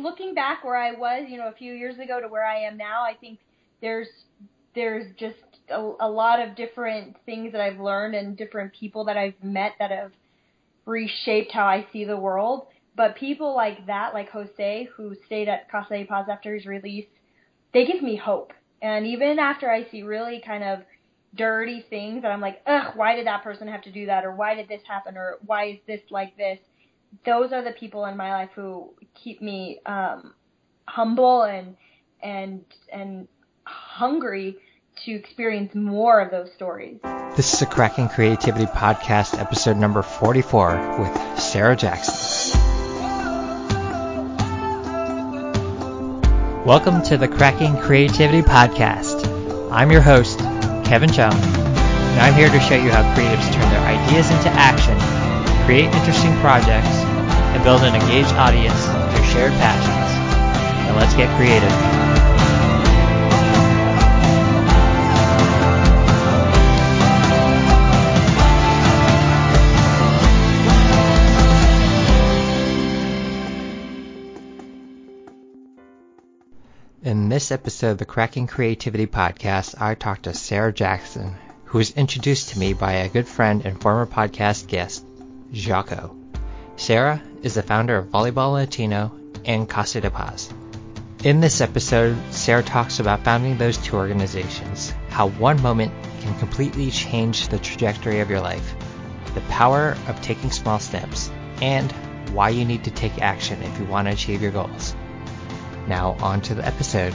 looking back where I was, a few years ago to where I am now, I think there's just a lot of different things that I've learned and different people that I've met that have reshaped how I see the world. But people like that, like Jose, who stayed at Casa de Paz after his release, they give me hope. And even after I see really kind of dirty things that I'm like, ugh, why did that person have to do that? Or why did this happen? Or why is this like this? Those are the people in my life who keep me humble and hungry to experience more of those stories. This is the Cracking Creativity Podcast, episode number 44 with Sarah Jackson. Welcome to the Cracking Creativity Podcast. I'm your host, Kevin Chung, and I'm here to show you how creatives turn their ideas into action, create interesting projects, and build an engaged audience through shared passions. Now let's get creative. In this episode of the Cracking Creativity Podcast, I talked to Sarah Jackson, who was introduced to me by a good friend and former podcast guest, Jaco. Sarah is the founder of Volleyball Latino and Casa de Paz. In this episode, Sarah talks about founding those two organizations, how one moment can completely change the trajectory of your life, the power of taking small steps, and why you need to take action if you want to achieve your goals. Now on to the episode.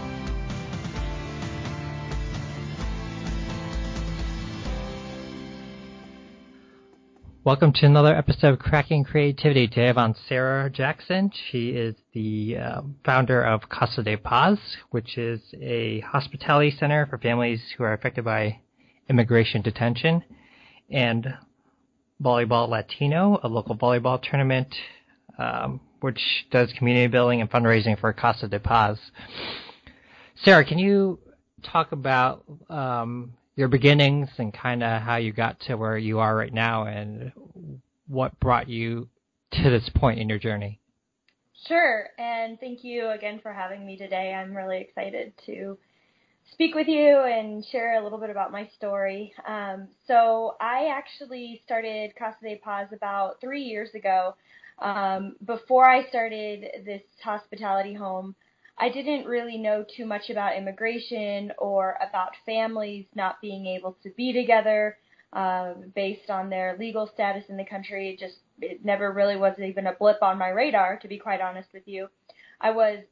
Welcome to another episode of Cracking Creativity. Today I have on Sarah Jackson. She is the founder of Casa de Paz, which is a hospitality center for families who are affected by immigration detention, and Volleyball Latino, a local volleyball tournament which does community building and fundraising for Casa de Paz. Sarah, can you talk about your beginnings and kind of how you got to where you are right now and what brought you to this point in your journey? Sure, and thank you again for having me today. I'm really excited to speak with you and share a little bit about my story. So I actually started Casa de Paz about 3 years ago. Before I started this hospitality home, I didn't really know too much about immigration or about families not being able to be together based on their legal status in the country. It never really was even a blip on my radar, to be quite honest with you. I was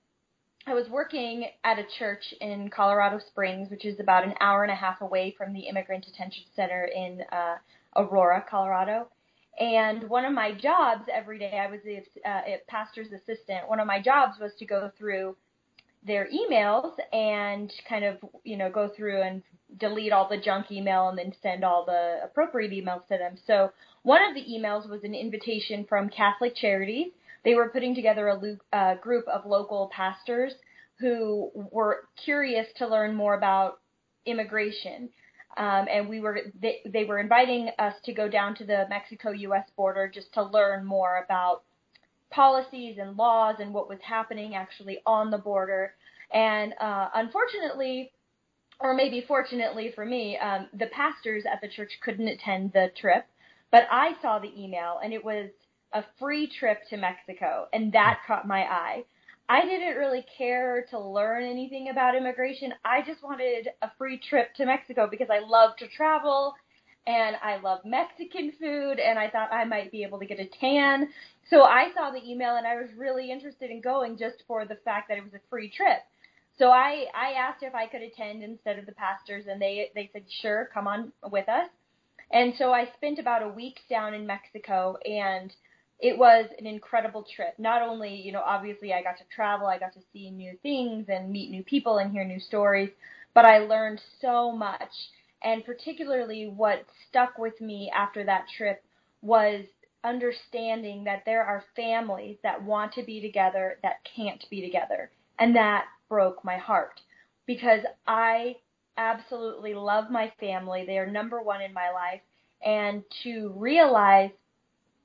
working at a church in Colorado Springs, which is about an hour and a half away from the Immigrant Detention Center in Aurora, Colorado. And one of my jobs every day, I was a pastor's assistant. One of my jobs was to go through their emails and kind of, go through and delete all the junk email and then send all the appropriate emails to them. So one of the emails was an invitation from Catholic Charities. They were putting together a group of local pastors who were curious to learn more about immigration. And they were inviting us to go down to the Mexico-U.S. border just to learn more about policies and laws and what was happening actually on the border. And unfortunately, or maybe fortunately for me, the pastors at the church couldn't attend the trip, but I saw the email, and it was a free trip to Mexico, and that caught my eye. I didn't really care to learn anything about immigration. I just wanted a free trip to Mexico because I love to travel and I love Mexican food, and I thought I might be able to get a tan. So I saw the email and I was really interested in going just for the fact that it was a free trip. So I asked if I could attend instead of the pastors, and they said, sure, come on with us. And so I spent about a week down in Mexico, and it was an incredible trip. Not only, obviously I got to travel, I got to see new things and meet new people and hear new stories, but I learned so much. And particularly what stuck with me after that trip was understanding that there are families that want to be together that can't be together. And that broke my heart because I absolutely love my family. They are number one in my life. And to realize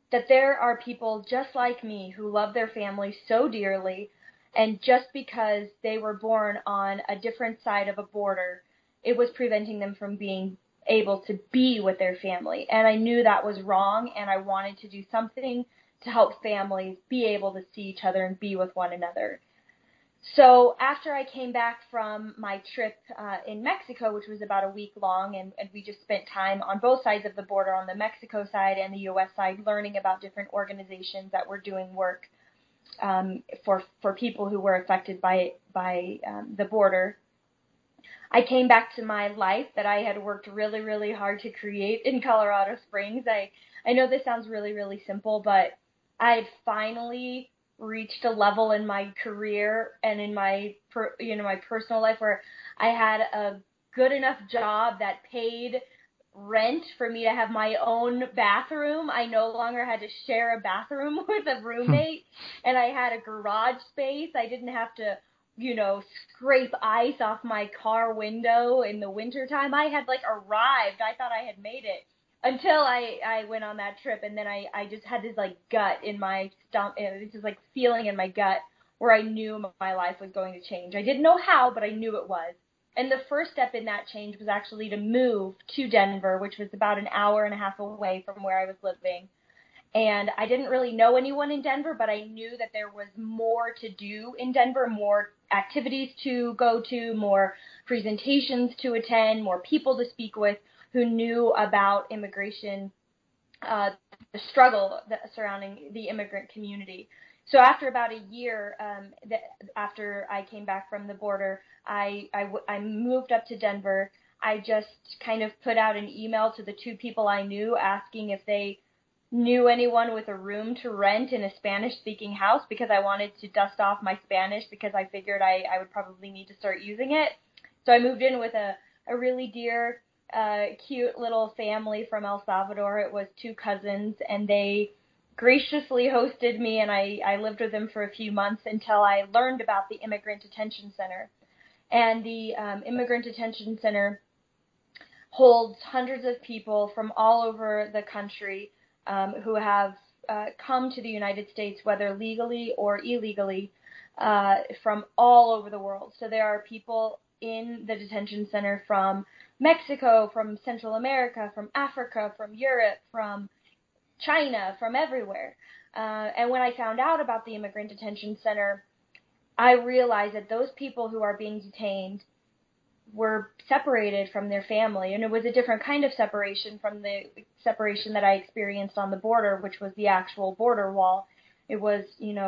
that there are people just like me who love their family so dearly, and just because they were born on a different side of a border, it was preventing them from being able to be with their family. And I knew that was wrong, and I wanted to do something to help families be able to see each other and be with one another. So after I came back from my trip in Mexico, which was about a week long, and we just spent time on both sides of the border, on the Mexico side and the U.S. side, learning about different organizations that were doing work for people who were affected by the border. I came back to my life that I had worked really, really hard to create in Colorado Springs. I know this sounds really, really simple, but I had finally reached a level in my career and in my my personal life where I had a good enough job that paid rent for me to have my own bathroom. I no longer had to share a bathroom with a roommate, and I had a garage space. I didn't have to scrape ice off my car window in the wintertime. I had arrived. I thought I had made it until I went on that trip. And then I just had this gut in my stomach, this is feeling in my gut where I knew my life was going to change. I didn't know how, but I knew it was. And the first step in that change was actually to move to Denver, which was about an hour and a half away from where I was living. And I didn't really know anyone in Denver, but I knew that there was more to do in Denver, more activities to go to, more presentations to attend, more people to speak with who knew about immigration, the struggle surrounding the immigrant community. So after about a year, after I came back from the border, I moved up to Denver. I just kind of put out an email to the two people I knew asking if they knew anyone with a room to rent in a Spanish-speaking house, because I wanted to dust off my Spanish, because I figured I would probably need to start using it. So I moved in with a really dear, cute little family from El Salvador. It was two cousins, and they graciously hosted me, and I lived with them for a few months until I learned about the Immigrant Detention Center. And the Immigrant Detention Center holds hundreds of people from all over the country who have come to the United States, whether legally or illegally, from all over the world. So there are people in the detention center from Mexico, from Central America, from Africa, from Europe, from China, from everywhere. And when I found out about the Immigrant Detention Center, I realized that those people who are being detained were separated from their family, and it was a different kind of separation from the separation that I experienced on the border, which was the actual border wall. It was,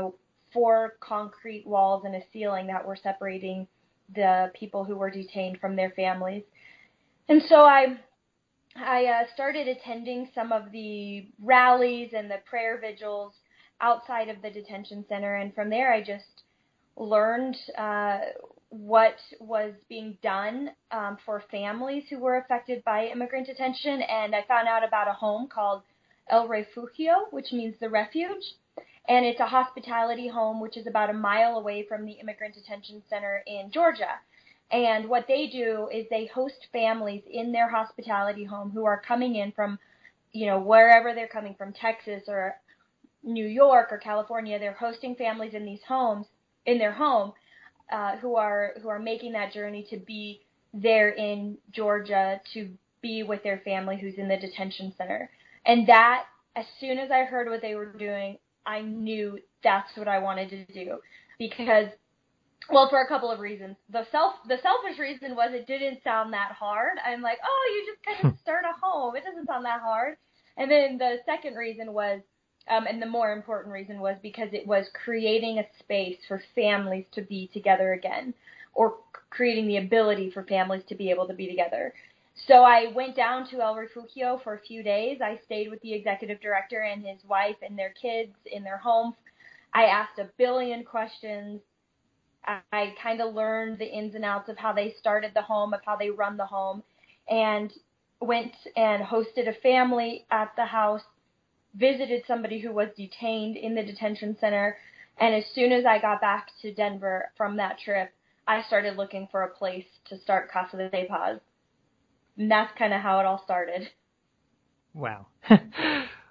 4 concrete walls and a ceiling that were separating the people who were detained from their families. And so I started attending some of the rallies and the prayer vigils outside of the detention center, and from there I just learned what was being done for families who were affected by immigrant detention, and I found out about a home called El Refugio, which means the refuge, and it's a hospitality home which is about a mile away from the Immigrant Detention Center in Georgia. And what they do is they host families in their hospitality home who are coming in from, wherever they're coming from, Texas or New York or California. They're hosting families in these homes, in their home, who are making that journey to be there in Georgia to be with their family who's in the detention center. And that, as soon as I heard what they were doing, I knew that's what I wanted to do, because, well, for a couple of reasons. The selfish reason was it didn't sound that hard. I'm like, oh, you just kind of start a home. It doesn't sound that hard. And then the second reason was, and the more important reason was because it was creating a space for families to be together again, or creating the ability for families to be able to be together. So I went down to El Refugio for a few days. I stayed with the executive director and his wife and their kids in their home. I asked a billion questions. I kind of learned the ins and outs of how they started the home, of how they run the home, and went and hosted a family at the house, visited somebody who was detained in the detention center, and as soon as I got back to Denver from that trip, I started looking for a place to start Casa de Paz. And that's kind of how it all started. Wow.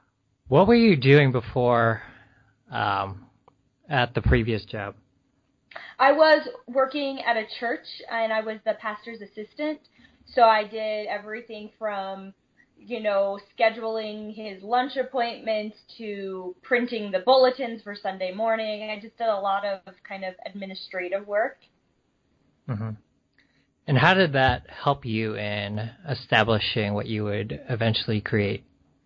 What were you doing before at the previous job? I was working at a church, and I was the pastor's assistant. So I did everything from, scheduling his lunch appointments to printing the bulletins for Sunday morning. I just did a lot of kind of administrative work. Hmm. And how did that help you in establishing what you would eventually create?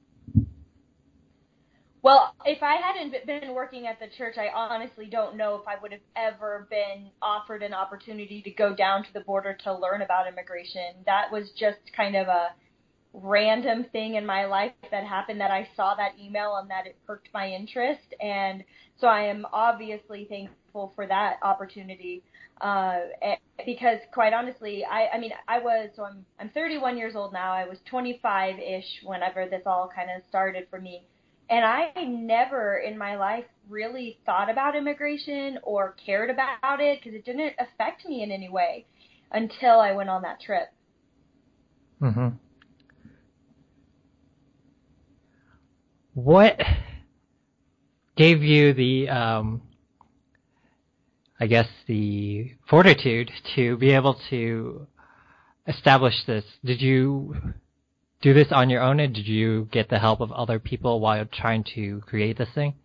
Well, if I hadn't been working at the church, I honestly don't know if I would have ever been offered an opportunity to go down to the border to learn about immigration. That was just kind of a random thing in my life that happened, that I saw that email and that it perked my interest. And so I am obviously thankful for that opportunity. Because quite honestly, I'm 31 years old now. I was 25-ish whenever this all kind of started for me. And I never in my life really thought about immigration or cared about it because it didn't affect me in any way until I went on that trip. Hmm. What gave you the, I guess, the fortitude to be able to establish this? Did you do this on your own, and did you get the help of other people while trying to create this thing?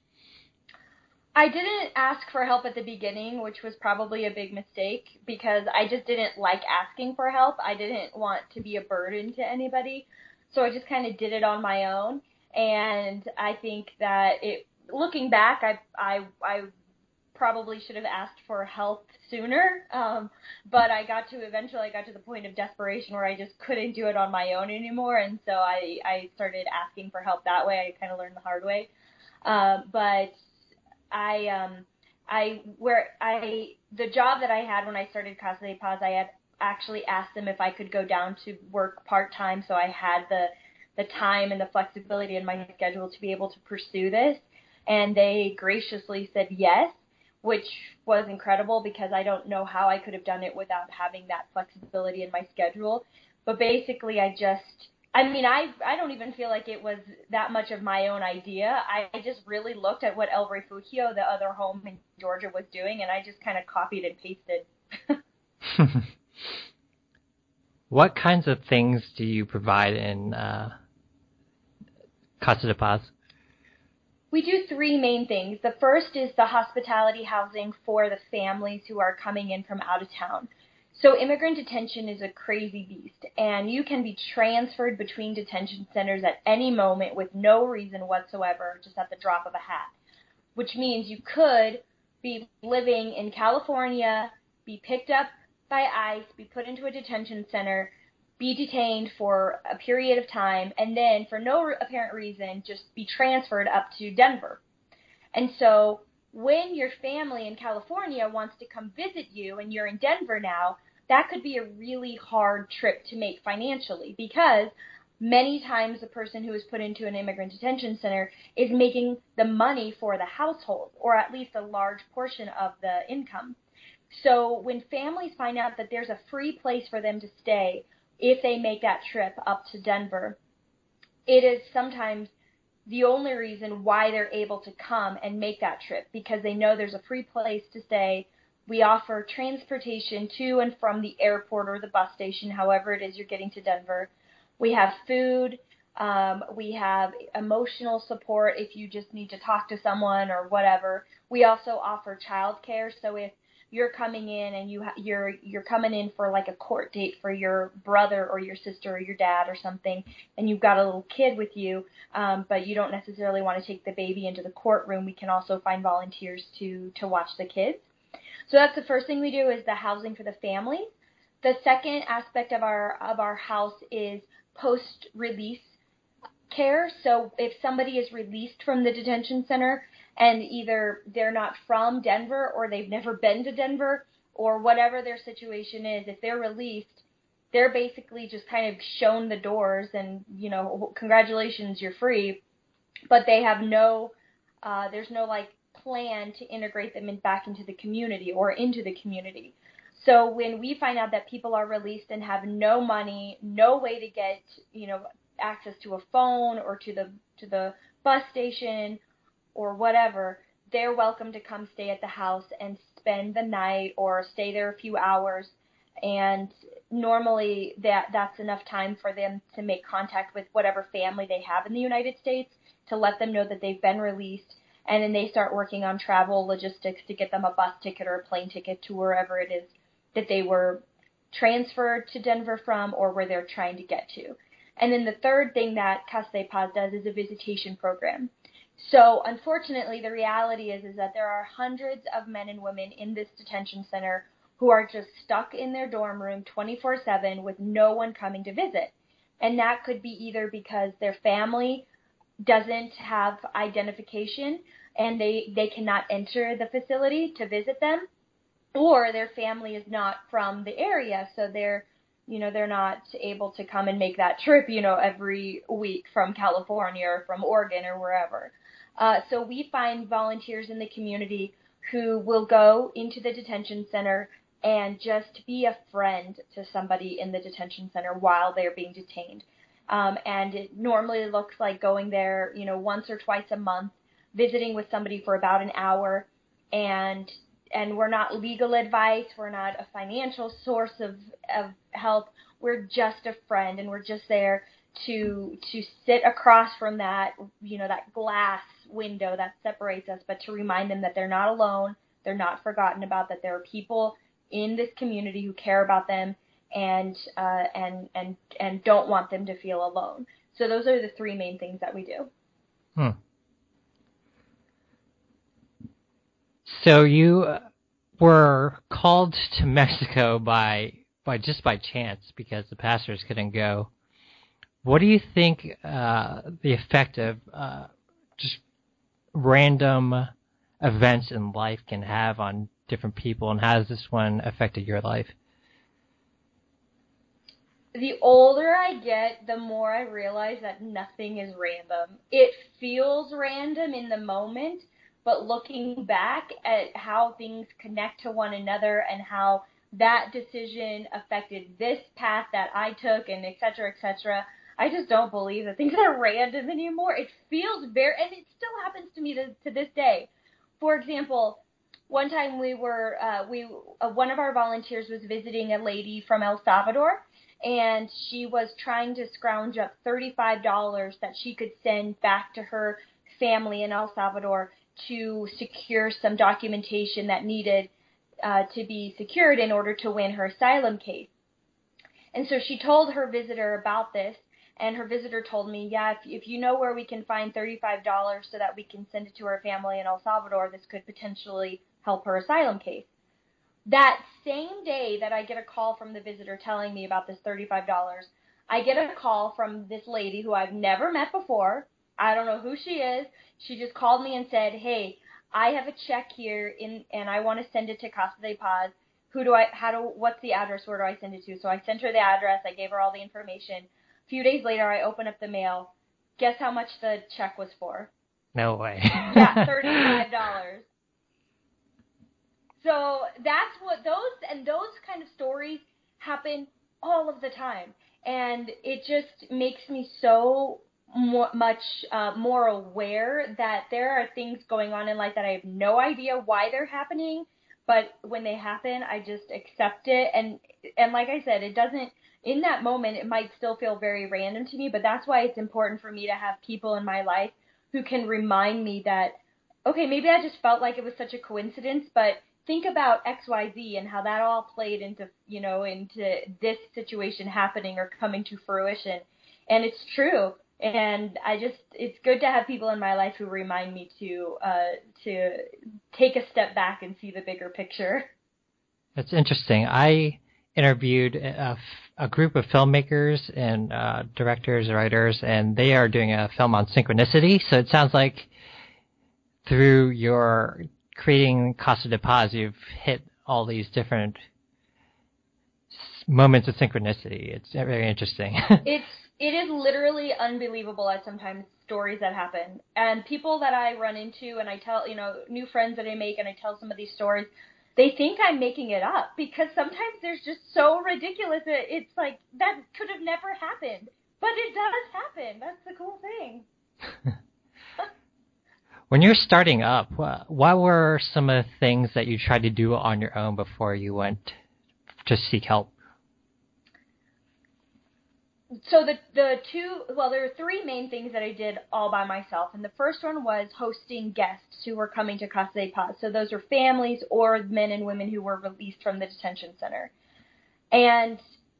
I didn't ask for help at the beginning, which was probably a big mistake because I just didn't like asking for help. I didn't want to be a burden to anybody. So I just kind of did it on my own. And I think that looking back, I probably should have asked for help sooner. But eventually I got to the point of desperation where I just couldn't do it on my own anymore. And so I started asking for help that way. I kind of learned the hard way. But I the job that I had when I started Casa de Paz, I had actually asked them if I could go down to work part-time, so I had the time and the flexibility in my schedule to be able to pursue this, and they graciously said yes, which was incredible because I don't know how I could have done it without having that flexibility in my schedule. But basically I don't even feel like it was that much of my own idea. I just really looked at what El Refugio, the other home in Georgia, was doing, and I just kind of copied and pasted. What kinds of things do you provide in Casa de Paz? We do three main things. The first is the hospitality housing for the families who are coming in from out of town. So immigrant detention is a crazy beast, and you can be transferred between detention centers at any moment with no reason whatsoever, just at the drop of a hat, which means you could be living in California, be picked up by ICE, be put into a detention center, be detained for a period of time, and then for no apparent reason just be transferred up to Denver. And so when your family in California wants to come visit you and you're in Denver now, that could be a really hard trip to make financially because many times the person who is put into an immigrant detention center is making the money for the household, or at least a large portion of the income. So when families find out that there's a free place for them to stay if they make that trip up to Denver, it is sometimes the only reason why they're able to come and make that trip, because they know there's a free place to stay. We offer transportation to and from the airport or the bus station, however it is you're getting to Denver. We have food. We have emotional support if you just need to talk to someone or whatever. We also offer childcare. So if you're coming in and you're coming in for like a court date for your brother or your sister or your dad or something, and you've got a little kid with you, but you don't necessarily want to take the baby into the courtroom, we can also find volunteers to watch the kids. So that's the first thing we do, is the housing for the family. The second aspect of our house is post-release care. So if somebody is released from the detention center and either they're not from Denver or they've never been to Denver or whatever their situation is, if they're released, they're basically just kind of shown the doors and, congratulations, you're free. But they have there's no like plan to integrate them back into the community or into the community. So when we find out that people are released and have no money, no way to get, access to a phone or to the bus station or whatever, they're welcome to come stay at the house and spend the night or stay there a few hours. And normally that's enough time for them to make contact with whatever family they have in the United States to let them know that they've been released. And then they start working on travel logistics to get them a bus ticket or a plane ticket to wherever it is that they were transferred to Denver from or where they're trying to get to. And then the third thing that Casa de Paz does is a visitation program. So unfortunately, the reality is that there are hundreds of men and women in this detention center who are just stuck in their dorm room 24/7 with no one coming to visit. And that could be either because their family doesn't have identification and they cannot enter the facility to visit them, or their family is not from the area, so they're not able to come and make that trip, every week from California or from Oregon or wherever. So we find volunteers in the community who will go into the detention center and just be a friend to somebody in the detention center while they're being detained. And it normally looks like going there, once or twice a month, visiting with somebody for about an hour, and we're not legal advice, we're not a financial source of help, we're just a friend, and we're just there to sit across from that, that glass window that separates us, but to remind them that they're not alone, they're not forgotten about, that there are people in this community who care about them and don't want them to feel alone. So those are the three main things that we do. So you were called to Mexico by chance because the pastors couldn't go. What do you think the effect of just random events in life can have on different people, and how has this one affected your life? The older I get, the more I realize that nothing is random. It feels random in the moment, but looking back at how things connect to one another and how that decision affected this path that I took and et cetera, I just don't believe that things are random anymore. It feels and it still happens to me to this day. For example, one time one of our volunteers was visiting a lady from El Salvador, and she was trying to scrounge up $35 that she could send back to her family in El Salvador to secure some documentation that needed to be secured in order to win her asylum case. And so she told her visitor about this, and her visitor told me, yeah, if you know where we can find $35 so that we can send it to her family in El Salvador, this could potentially help her asylum case. That same day that I get a call from the visitor telling me about this $35, I get a call from this lady who I've never met before. I don't know who she is. She just called me and said, hey, I have a check here and I want to send it to Casa de Paz. What's the address? Where do I send it to? So I sent her the address. I gave her all the information. A few days later, I open up the mail. Guess how much the check was for? No way. Yeah, $35. So that's what those kind of stories happen all of the time. And it just makes me so much more aware that there are things going on in life that I have no idea why they're happening, but when they happen, I just accept it. And like I said, it doesn't, in that moment, it might still feel very random to me, but that's why it's important for me to have people in my life who can remind me that, okay, maybe I just felt like it was such a coincidence, but think about XYZ and how that all played into this situation happening or coming to fruition. And it's true. And it's good to have people in my life who remind me to take a step back and see the bigger picture. That's interesting. I interviewed a group of filmmakers and directors, writers, and they are doing a film on synchronicity. So it sounds like through your creating Casa de Paz, you've hit all these different moments of synchronicity. It's very interesting. It is literally unbelievable at sometimes stories that happen. And people that I run into and I tell, new friends that I make and I tell some of these stories, they think I'm making it up because sometimes they're just so ridiculous that it's like, that could have never happened. But it does happen. That's the cool thing. When you're starting up, what were some of the things that you tried to do on your own before you went to seek help? So there are three main things that I did all by myself. And the first one was hosting guests who were coming to Casa de Paz. So those are families or men and women who were released from the detention center. And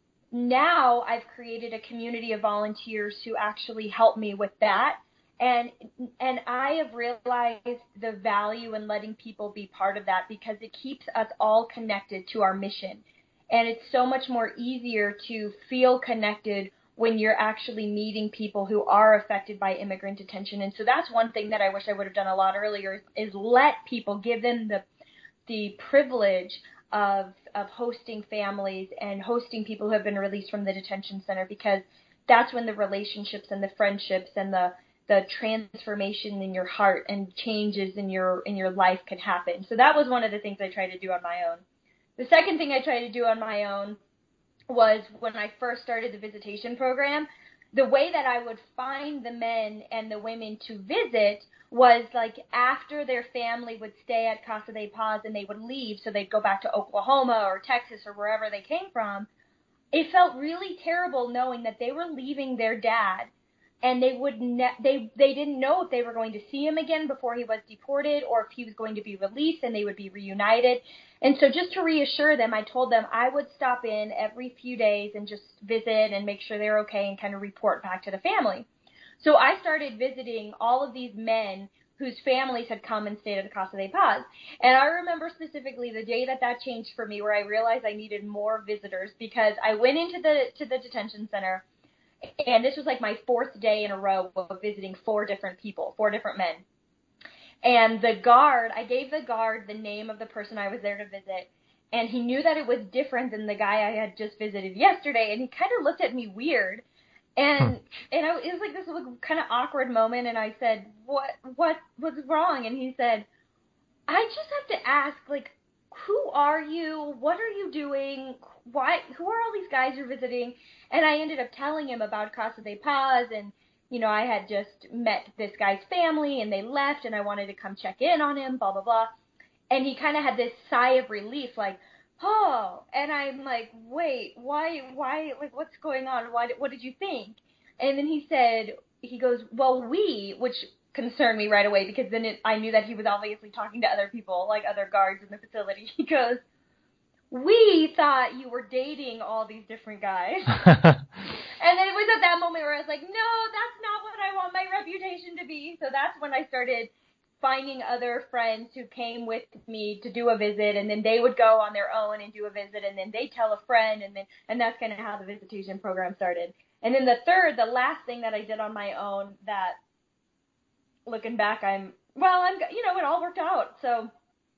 now I've created a community of volunteers who actually help me with that. And I have realized the value in letting people be part of that because it keeps us all connected to our mission. And it's so much more easier to feel connected when you're actually meeting people who are affected by immigrant detention. And so that's one thing that I wish I would have done a lot earlier is let people, give them the privilege of hosting families and hosting people who have been released from the detention center, because that's when the relationships and the friendships and the transformation in your heart and changes in your life can happen. So that was one of the things I tried to do on my own. The second thing I tried to do on my own was when I first started the visitation program, the way that I would find the men and the women to visit was like after their family would stay at Casa de Paz and they would leave, so they'd go back to Oklahoma or Texas or wherever they came from. It felt really terrible knowing that they were leaving their dad and they didn't know if they were going to see him again before he was deported or if he was going to be released and they would be reunited. And so just to reassure them, I told them I would stop in every few days and just visit and make sure they're okay and kind of report back to the family. So I started visiting all of these men whose families had come and stayed at the Casa de Paz. And I remember specifically the day that changed for me, where I realized I needed more visitors, because I went into the detention center, and this was like my fourth day in a row of visiting four different men. And I gave the guard the name of the person I was there to visit, and he knew that it was different than the guy I had just visited yesterday, and he kind of looked at me weird. And it was like this kind of awkward moment, and I said, what was wrong? And he said, I just have to ask, like, who are you? What are you doing? Who are all these guys you're visiting? And I ended up telling him about Casa de Paz, and, I had just met this guy's family, and they left, and I wanted to come check in on him, blah, blah, blah. And he kind of had this sigh of relief, like, oh, and I'm like, wait, why, like, what's going on? What did you think? And then he goes, well, which concerned me right away, because then I knew that he was obviously talking to other people, like other guards in the facility. He goes, we thought you were dating all these different guys. And then it was at that moment where I was like, no, that's not what I want my reputation to be. So that's when I started finding other friends who came with me to do a visit, and then they would go on their own and do a visit, and then they tell a friend, and that's kind of how the visitation program started. And then the last thing that I did on my own that, looking back, it all worked out. So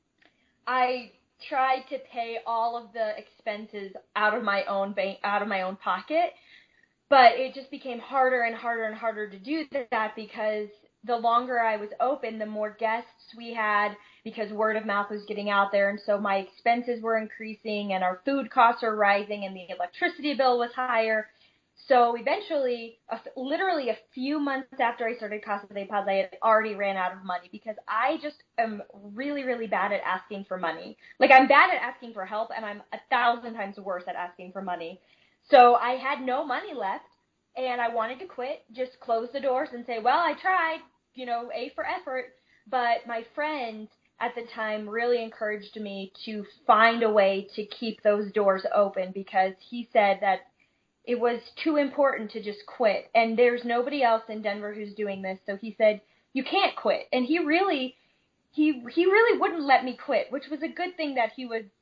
I tried to pay all of the expenses out of my own pocket, but it just became harder and harder and harder to do that, because the longer I was open, the more guests we had, because word of mouth was getting out there. And so my expenses were increasing, and our food costs were rising, and the electricity bill was higher. So eventually, literally a few months after I started Casa de Paz, I had already ran out of money, because I just am really, really bad at asking for money. Like, I'm bad at asking for help, and I'm 1,000 times worse at asking for money. So I had no money left, and I wanted to quit, just close the doors and say, well, I tried, A for effort. But my friend at the time really encouraged me to find a way to keep those doors open, because he said that it was too important to just quit. And there's nobody else in Denver who's doing this. So he said, you can't quit. And he really wouldn't let me quit, which was a good thing that he was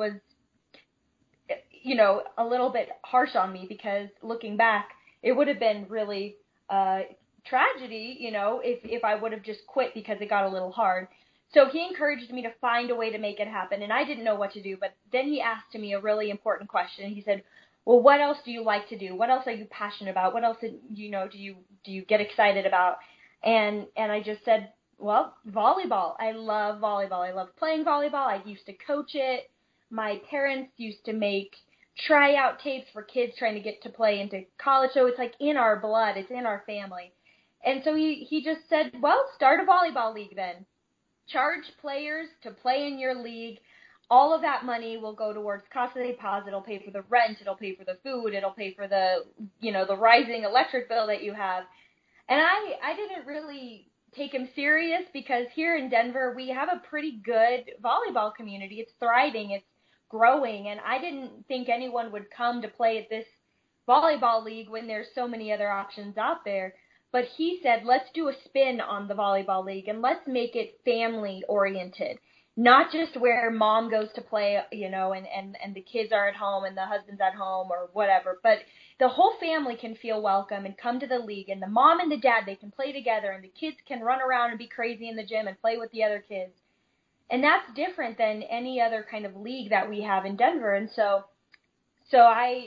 a little bit harsh on me, because looking back, it would have been really tragedy, if I would have just quit because it got a little hard. So he encouraged me to find a way to make it happen, and I didn't know what to do. But then he asked me a really important question. He said, well, what else do you like to do? What else are you passionate about? What else do you get excited about? And I just said, well, volleyball. I love volleyball. I love playing volleyball. I used to coach it. My parents used to make tryout tapes for kids trying to get to play into college. So it's like in our blood. It's in our family. And so he just said, well, start a volleyball league then. Charge players to play in your league. All of that money will go towards Casa de Paz. It'll pay for the rent. It'll pay for the food. It'll pay for the, the rising electric bill that you have. And I didn't really take him serious because here in Denver, we have a pretty good volleyball community. It's thriving. It's growing. And I didn't think anyone would come to play at this volleyball league when there's so many other options out there. But he said, let's do a spin on the volleyball league and let's make it family oriented. Not just where mom goes to play, and the kids are at home and the husband's at home or whatever, but the whole family can feel welcome and come to the league, and the mom and the dad, they can play together, and the kids can run around and be crazy in the gym and play with the other kids. And that's different than any other kind of league that we have in Denver. And so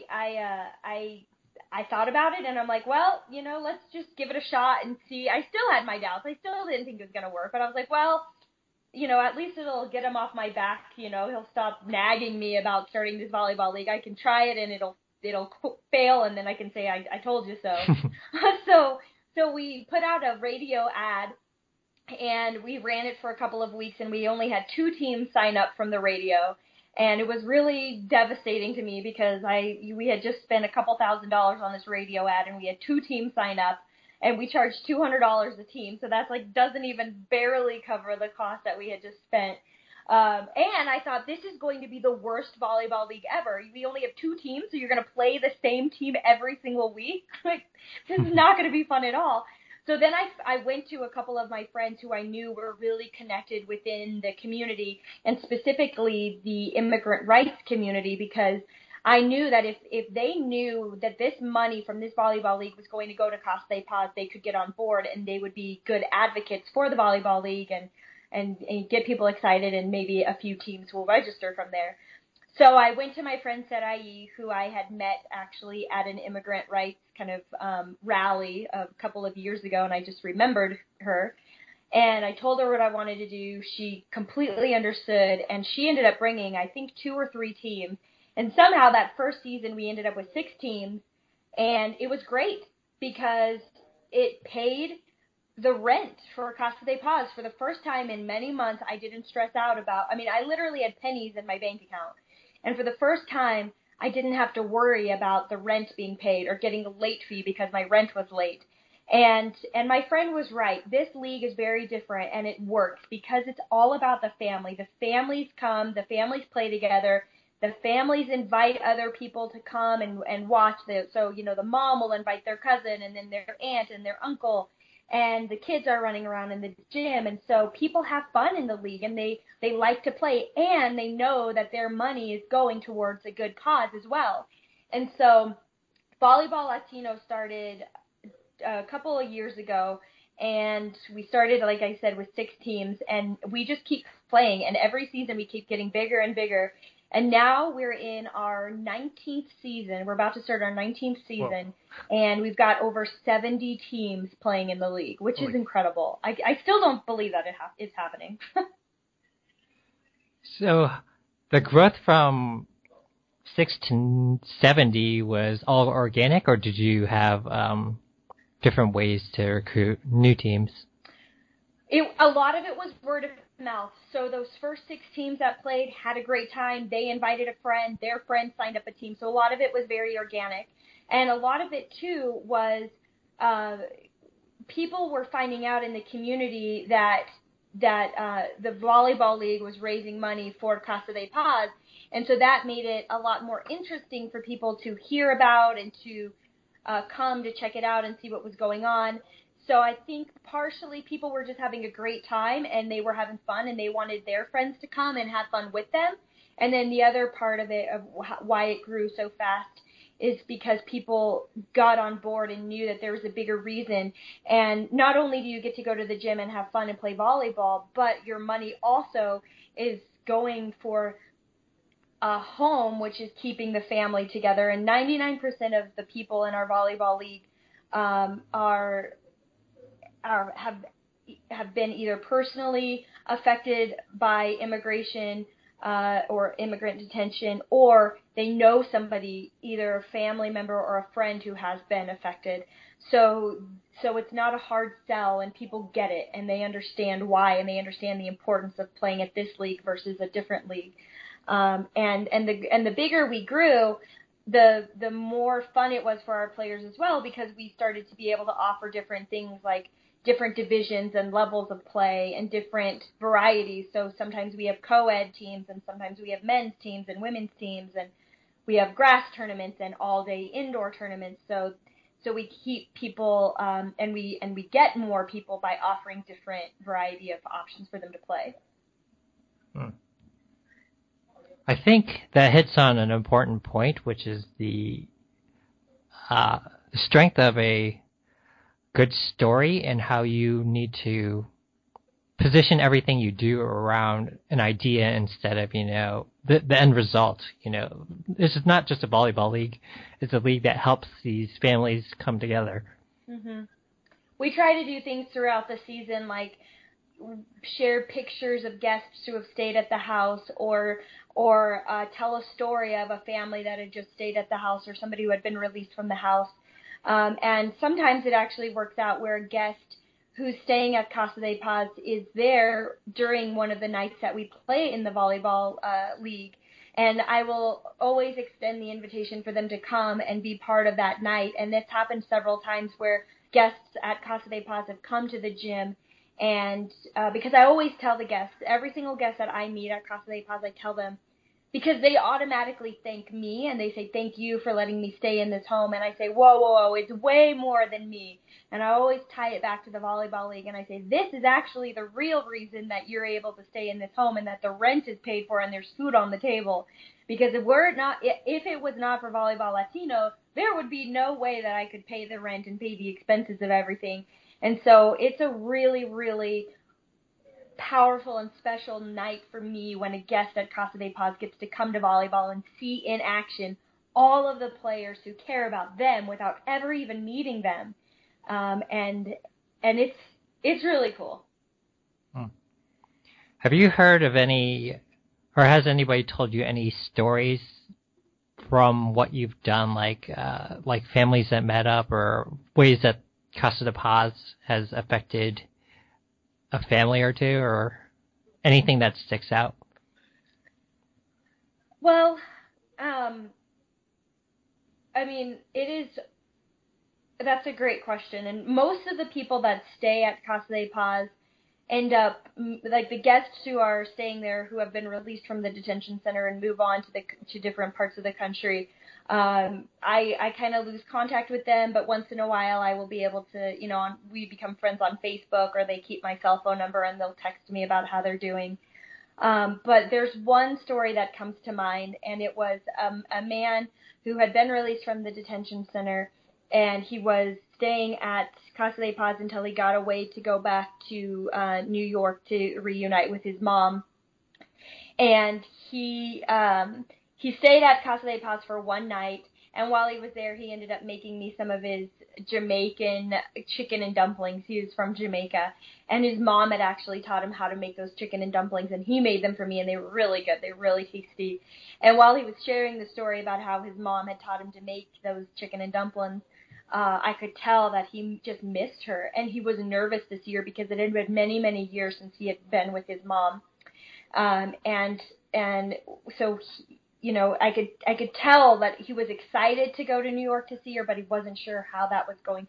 I thought about it, and I'm like, well, let's just give it a shot and see. I still had my doubts. I still didn't think it was going to work, but I was like, well, at least it'll get him off my back. He'll stop nagging me about starting this volleyball league. I can try it, and it'll fail, and then I can say I told you so. So we put out a radio ad, and we ran it for a couple of weeks, and we only had 2 teams sign up from the radio. And it was really devastating to me because we had just spent a couple $1,000s on this radio ad, and we had 2 teams sign up, and we charged $200 a team. So that's doesn't even barely cover the cost that we had just spent. And I thought, this is going to be the worst volleyball league ever. We only have 2 teams, so you're going to play the same team every single week. This is not going to be fun at all. So then I went to a couple of my friends who I knew were really connected within the community, and specifically the immigrant rights community, because I knew that if they knew that this money from this volleyball league was going to go to Casa de Paz, they could get on board and they would be good advocates for the volleyball league and get people excited, and maybe a few teams will register from there. So I went to my friend Sarai, who I had met actually at an immigrant rights kind of rally a couple of years ago, and I just remembered her. And I told her what I wanted to do. She completely understood, and she ended up bringing, I think, 2 or 3 teams. And somehow that first season we ended up with 6 teams, and it was great because it paid the rent for Casa de Paz. For the first time in many months, I didn't stress out I literally had pennies in my bank account. And for the first time, I didn't have to worry about the rent being paid or getting a late fee because my rent was late. And my friend was right. This league is very different, and it works because it's all about the family. The families come, the families play together, the families invite other people to come and watch. So the mom will invite their cousin, and then their aunt and their uncle, and the kids are running around in the gym, and so people have fun in the league, and they like to play, and they know that their money is going towards a good cause as well. And so Volleyball Latino started a couple of years ago, and we started, like I said, with 6 teams, and we just keep playing, and every season we keep getting bigger and bigger. And now we're in our 19th season. We're about to start our 19th season, Whoa. And we've got over 70 teams playing in the league, which is incredible. I still don't believe that it's happening. So the growth from 6 to 70 was all organic, or did you have different ways to recruit new teams? A lot of it was word of mouth. So those first 6 teams that played had a great time. They invited a friend. Their friend signed up a team. So a lot of it was very organic. And a lot of it, too, was people were finding out in the community that the volleyball league was raising money for Casa de Paz. And so that made it a lot more interesting for people to hear about and to come to check it out and see what was going on. So I think partially people were just having a great time, and they were having fun, and they wanted their friends to come and have fun with them. And then the other part of it, of why it grew so fast, is because people got on board and knew that there was a bigger reason. And not only do you get to go to the gym and have fun and play volleyball, but your money also is going for a home, which is keeping the family together. And 99% of the people in our volleyball league have been either personally affected by immigration, or immigrant detention, or they know somebody, either a family member or a friend who has been affected. So it's not a hard sell, and people get it, and they understand why, and they understand the importance of playing at this league versus a different league. And the bigger we grew, the more fun it was for our players as well, because we started to be able to offer different things, like different divisions and levels of play and different varieties. So sometimes we have co-ed teams, and sometimes we have men's teams and women's teams, and we have grass tournaments and all-day indoor tournaments. So we keep people, and we get more people by offering different variety of options for them to play. I think that hits on an important point, which is the strength of a good story and how you need to position everything you do around an idea instead of, the end result. This is not just a volleyball league. It's a league that helps these families come together. Mm-hmm. We try to do things throughout the season, like share pictures of guests who have stayed at the house, or tell a story of a family that had just stayed at the house, or somebody who had been released from the house. And sometimes it actually works out where a guest who's staying at Casa de Paz is there during one of the nights that we play in the volleyball league. And I will always extend the invitation for them to come and be part of that night. And this happened several times where guests at Casa de Paz have come to the gym. And because I always tell the guests, every single guest that I meet at Casa de Paz, I tell them, because they automatically thank me, and they say, thank you for letting me stay in this home. And I say, whoa, it's way more than me. And I always tie it back to the volleyball league, and I say, this is actually the real reason that you're able to stay in this home, and that the rent is paid for and there's food on the table. Because if it was not for Volleyball Latino, there would be no way that I could pay the rent and pay the expenses of everything. And so it's a really, really powerful and special night for me when a guest at Casa de Paz gets to come to volleyball and see in action all of the players who care about them without ever even meeting them. And it's really cool. Have you heard of any, or has anybody told you any stories from what you've done, like families that met up, or ways that Casa de Paz has affected a family or two, or anything that sticks out? Well, that's a great question. And most of the people that stay at Casa de Paz end up, like the guests who are staying there who have been released from the detention center and move on to different parts of the country. I kind of lose contact with them, but once in a while I will be able to, we become friends on Facebook, or they keep my cell phone number and they'll text me about how they're doing. But there's one story that comes to mind, and it was a man who had been released from the detention center, and he was staying at Casa de Paz until he got away to go back to New York to reunite with his mom. And he stayed at Casa de Paz for one night, and while he was there, he ended up making me some of his Jamaican chicken and dumplings. He was from Jamaica, and his mom had actually taught him how to make those chicken and dumplings, and he made them for me, and they were really good. They were really tasty. And while he was sharing the story about how his mom had taught him to make those chicken and dumplings, I could tell that he just missed her, and he was nervous to see her because it had been many, many years since he had been with his mom. And so I could tell that he was excited to go to New York to see her, but he wasn't sure how that was going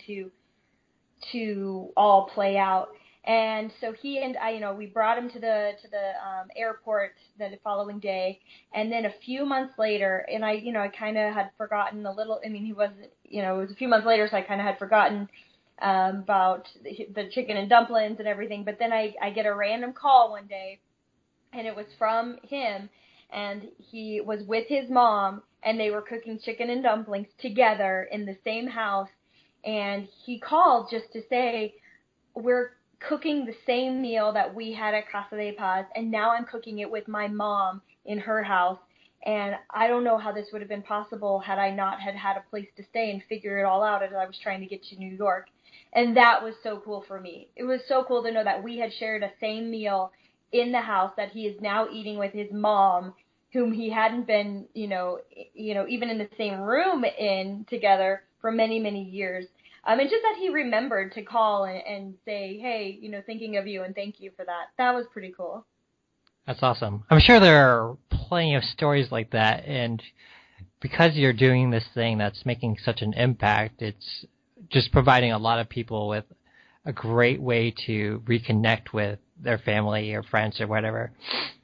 to all play out. And so he and I, we brought him to the airport the following day, and then a few months later, and I kind of had forgotten a little. I mean, he wasn't, it was a few months later, so I kind of had forgotten about the chicken and dumplings and everything. But then I get a random call one day, and it was from him, and he was with his mom, and they were cooking chicken and dumplings together in the same house. And he called just to say, we're cooking the same meal that we had at Casa de Paz, and now I'm cooking it with my mom in her house. And I don't know how this would have been possible had I not had a place to stay and figure it all out as I was trying to get to New York. And that was so cool for me. It was so cool to know that we had shared a same meal in the house that he is now eating with his mom, whom he hadn't been, even in the same room in together for many, many years. And just that he remembered to call and say, hey, thinking of you and thank you for that. That was pretty cool. That's awesome. I'm sure there are plenty of stories like that, and because you're doing this thing that's making such an impact, it's just providing a lot of people with a great way to reconnect with their family or friends or whatever.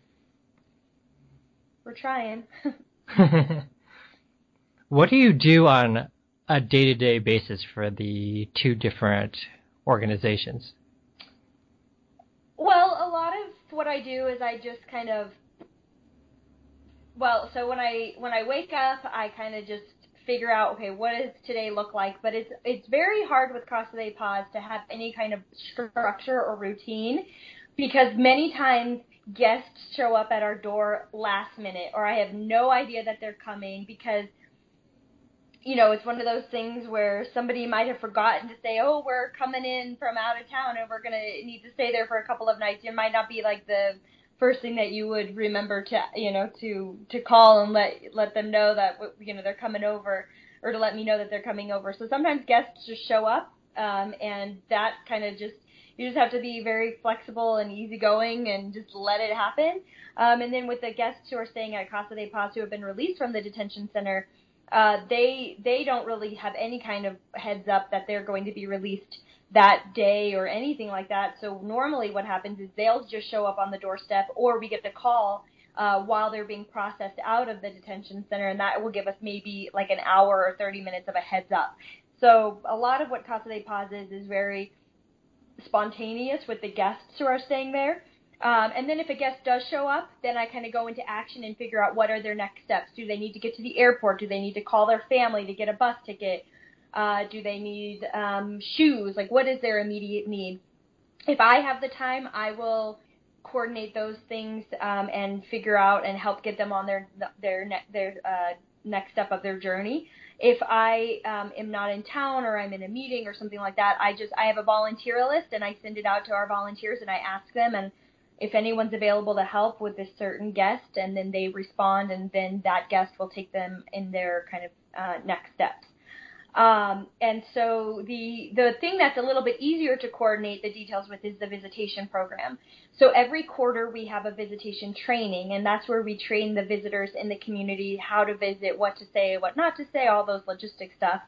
We're trying. What do you do on a day-to-day basis for the two different organizations? Well, a lot of what I do is I just kind of, so when I wake up, I kind of just figure out, okay, what does today look like? But it's very hard with Casa de Paz to have any kind of structure or routine, because many times guests show up at our door last minute, or I have no idea that they're coming because, it's one of those things where somebody might have forgotten to say, oh, we're coming in from out of town and we're going to need to stay there for a couple of nights. It might not be like the first thing that you would remember to call and let them know that, they're coming over, or to let me know that they're coming over. So sometimes guests just show up, and that kind of you just have to be very flexible and easygoing and just let it happen. And then with the guests who are staying at Casa de Paz who have been released from the detention center, they don't really have any kind of heads up that they're going to be released that day or anything like that. So normally what happens is they'll just show up on the doorstep, or we get the call while they're being processed out of the detention center, and that will give us maybe like an hour or 30 minutes of a heads up. So a lot of what Casa de Paz is very spontaneous with the guests who are staying there. And then if a guest does show up, then I kind of go into action and figure out what are their next steps. Do they need to get to the airport? Do they need to call their family to get a bus ticket? Do they need shoes? Like, what is their immediate need? If I have the time, I will coordinate those things and figure out and help get them on their next step of their journey. If I am not in town or I'm in a meeting or something like that, I have a volunteer list and I send it out to our volunteers and I ask them and if anyone's available to help with this certain guest, and then they respond, and then that guest will take them in their kind of next steps. And so the thing that's a little bit easier to coordinate the details with is the visitation program. So every quarter we have a visitation training, and that's where we train the visitors in the community how to visit, what to say, what not to say, all those logistic stuff.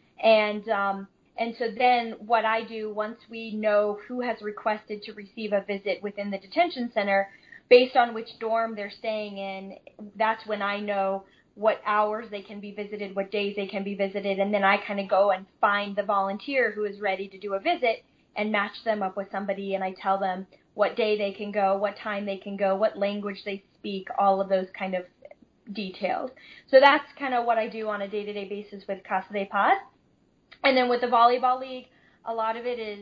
And so then what I do, once we know who has requested to receive a visit within the detention center, based on which dorm they're staying in, that's when I know what hours they can be visited, what days they can be visited, and then I kind of go and find the volunteer who is ready to do a visit and match them up with somebody, and I tell them what day they can go, what time they can go, what language they speak, all of those kind of details. So that's kind of what I do on a day-to-day basis with Casa de Paz. And then with the volleyball league, a lot of it is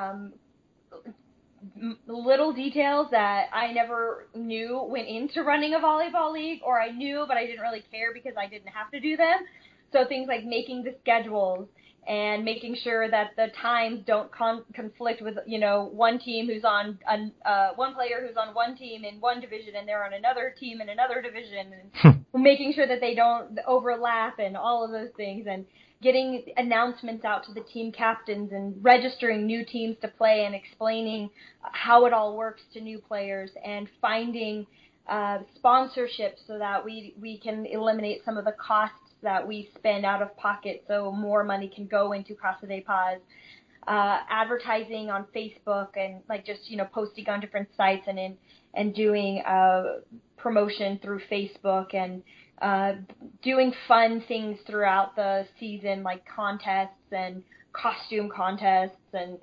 little details that I never knew went into running a volleyball league, or I knew but I didn't really care because I didn't have to do them. So things like making the schedules and making sure that the times don't conflict with, one team who's on one player who's on one team in one division and they're on another team in another division, and making sure that they don't overlap and all of those things, and getting announcements out to the team captains and registering new teams to play and explaining how it all works to new players, and finding sponsorships so that we can eliminate some of the costs that we spend out of pocket so more money can go into Casa de Paz. Advertising on Facebook and posting on different sites and doing promotion through Facebook, and doing fun things throughout the season, like contests and costume contests and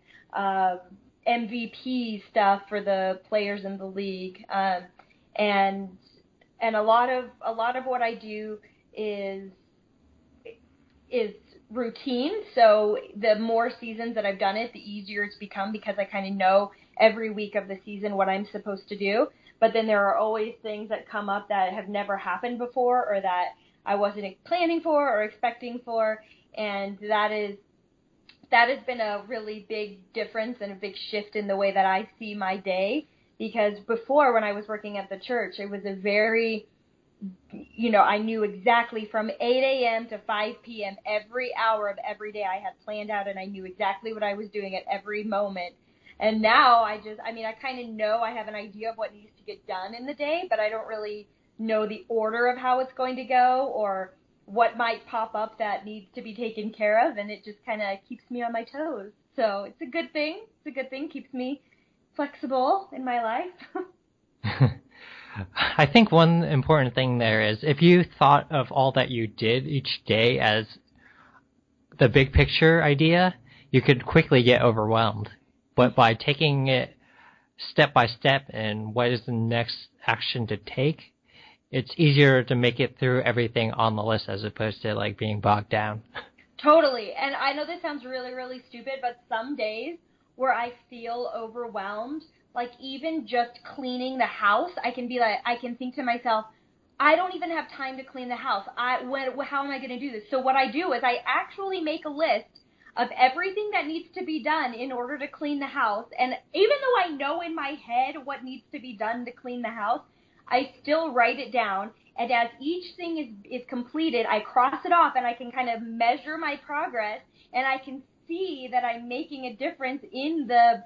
MVP stuff for the players in the league. And a lot of what I do is routine. So the more seasons that I've done it, the easier it's become, because I kind of know every week of the season what I'm supposed to do. But then there are always things that come up that have never happened before, or that I wasn't planning for or expecting for, and that has been a really big difference and a big shift in the way that I see my day, because before, when I was working at the church, it was a very, I knew exactly from 8 a.m. to 5 p.m. every hour of every day I had planned out, and I knew exactly what I was doing at every moment. And now I kind of know, I have an idea of what needs to get done in the day, but I don't really know the order of how it's going to go or what might pop up that needs to be taken care of, and it just kind of keeps me on my toes. So it's a good thing. It's a good thing. Keeps me flexible in my life. I think one important thing there is if you thought of all that you did each day as the big picture idea, you could quickly get overwhelmed. But by taking it step by step and what is the next action to take, it's easier to make it through everything on the list as opposed to like being bogged down. Totally. And I know this sounds really, really stupid, but some days where I feel overwhelmed, like even just cleaning the house, I can think to myself, I don't even have time to clean the house. How am I going to do this? So what I do is I actually make a list of everything that needs to be done in order to clean the house. And even though I know in my head what needs to be done to clean the house, I still write it down. And as each thing is completed, I cross it off and I can kind of measure my progress, and I can see that I'm making a difference in the